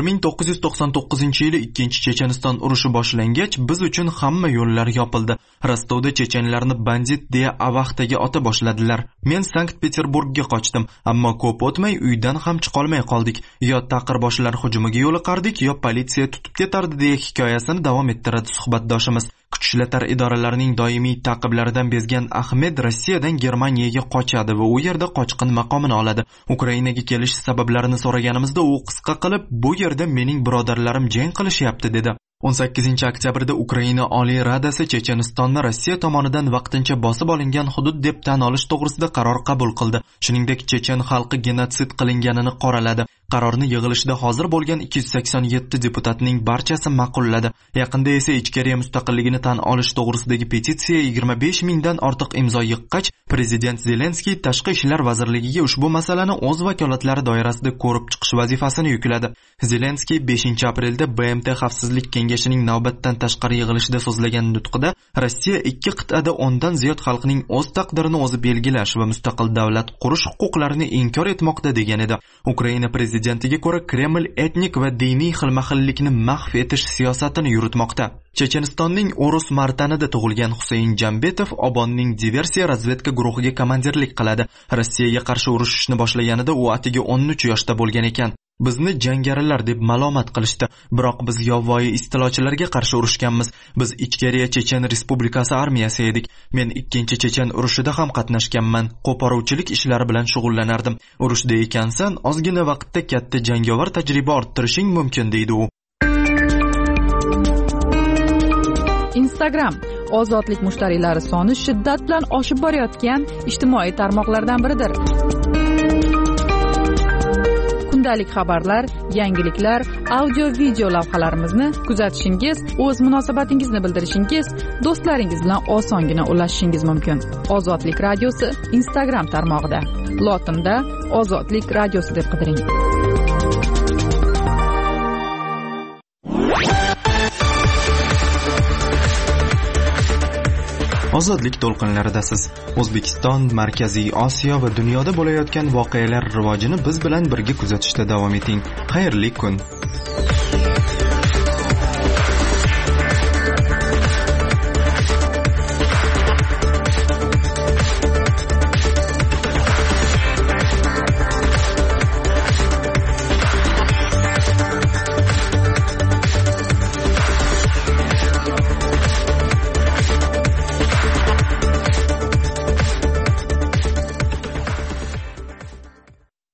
1999-yili 2 Checheniston urushi boshlangach, biz uchun hamma yo'llar yopildi. Rostovda chechenlarni bandit deya avaqtaga ota boshladilar. Men Sankt-Peterburgga qochdim, ammo ko'p o'tmay uydan ham chiqolmay qoldik. Yo taqirboshlar hujumiga yo'liqardik, yo politsiya tutib ketardi deya hikoyasini davom ettiradi suhbatdoshimiz. Kuch ishlatar idoralarining doimiy taqiblaridan bezgan Ahmed Rossiyadan Germaniyaga qochadi va u yerda qochqin maqomini oladi. Ukrainaga kelish sabablarini so'raganimizda u qisqa qilib, bu yerda mening birodarlarim jang qilishyapti dedi. 18 oktyabrda Ukraina Oliy Radasi Chechenistonni Rossiya tomonidan vaqtincha bosib olingan hudud deb tan olish to'g'risida qaror qabul qildi. Shuningdek, chechen xalqi genotsid qilinganini qoraladi. Qarorni yig'ilishda hozir bo'lgan 287 deputatning barchasi ma'qulladi. Yaqinda esa Ichkeriya mustaqilligini tan olish to'g'risidagi petitsiya 25 mingdan ortiq imzo yig'gach, prezident Zelenskiy Tashqi ishlar vazirligiga ushbu masalani o'z vakolatlari doirasida ko'rib chiqish vazifasini yukladi. Zelenskiy 5 aprelda BMT xavfsizlik kengashining navbatdan tashqari yig'ilishida so'zlagan nutqida Rossiya 2 qit'ada 10 dan ziyod xalqning o'z taqdirini o'zi belgilash va mustaqil davlat qurish huquqlarini inkor etmoqda degan edi. Ukraina prezidentiga ko'ra, Kreml etnik va diniy xilma-xillikni mahv etish siyosatini yuritmoqda. Chechenistonning O'rus Martanida tug'ilgan Husayn Jambetov OBONning diversiya razvedka guruhiga komandirlik qiladi. Rossiyaga qarshi urushishni boshlaganida u atigi 13 yoshda bo'lgan ekan. Bizni jangarilar deb malomat qilishdi, biroq biz yovvoyi istilochilarga qarshi urushganmiz. Biz Ichkeriya Chechen Respublikasi armiyasi edik. Men 2 Chechen urushida ham qatnashganman. Qo'poruvchilik ishlari bilan shug'ullanardim. Urushda ekansan, ozgina vaqtda katta jangovar tajriba orttirishing mumkin, deydi u. Instagram ozodlik mushtariylari soni shiddat bilan oshib borayotgan ijtimoiy tarmoqlardan biridir. Kundalik xabarlar, yangiliklar, audio-video lavhalarimizni kuzatishingiz, o'z munosabatingizni bildirishingiz, do'stlaringiz bilan osongina ulashishingiz mumkin. Ozodlik radiosi Instagram tarmog'ida. Lotinda Ozodlik radiosi deb qidiring. Ozodlik to'lqinlaridasiz. O'zbekiston, Markaziy Osiyo va dunyoda bo'layotgan voqealar rivojini biz bilan birga kuzatishda davom eting. Xayrli kun.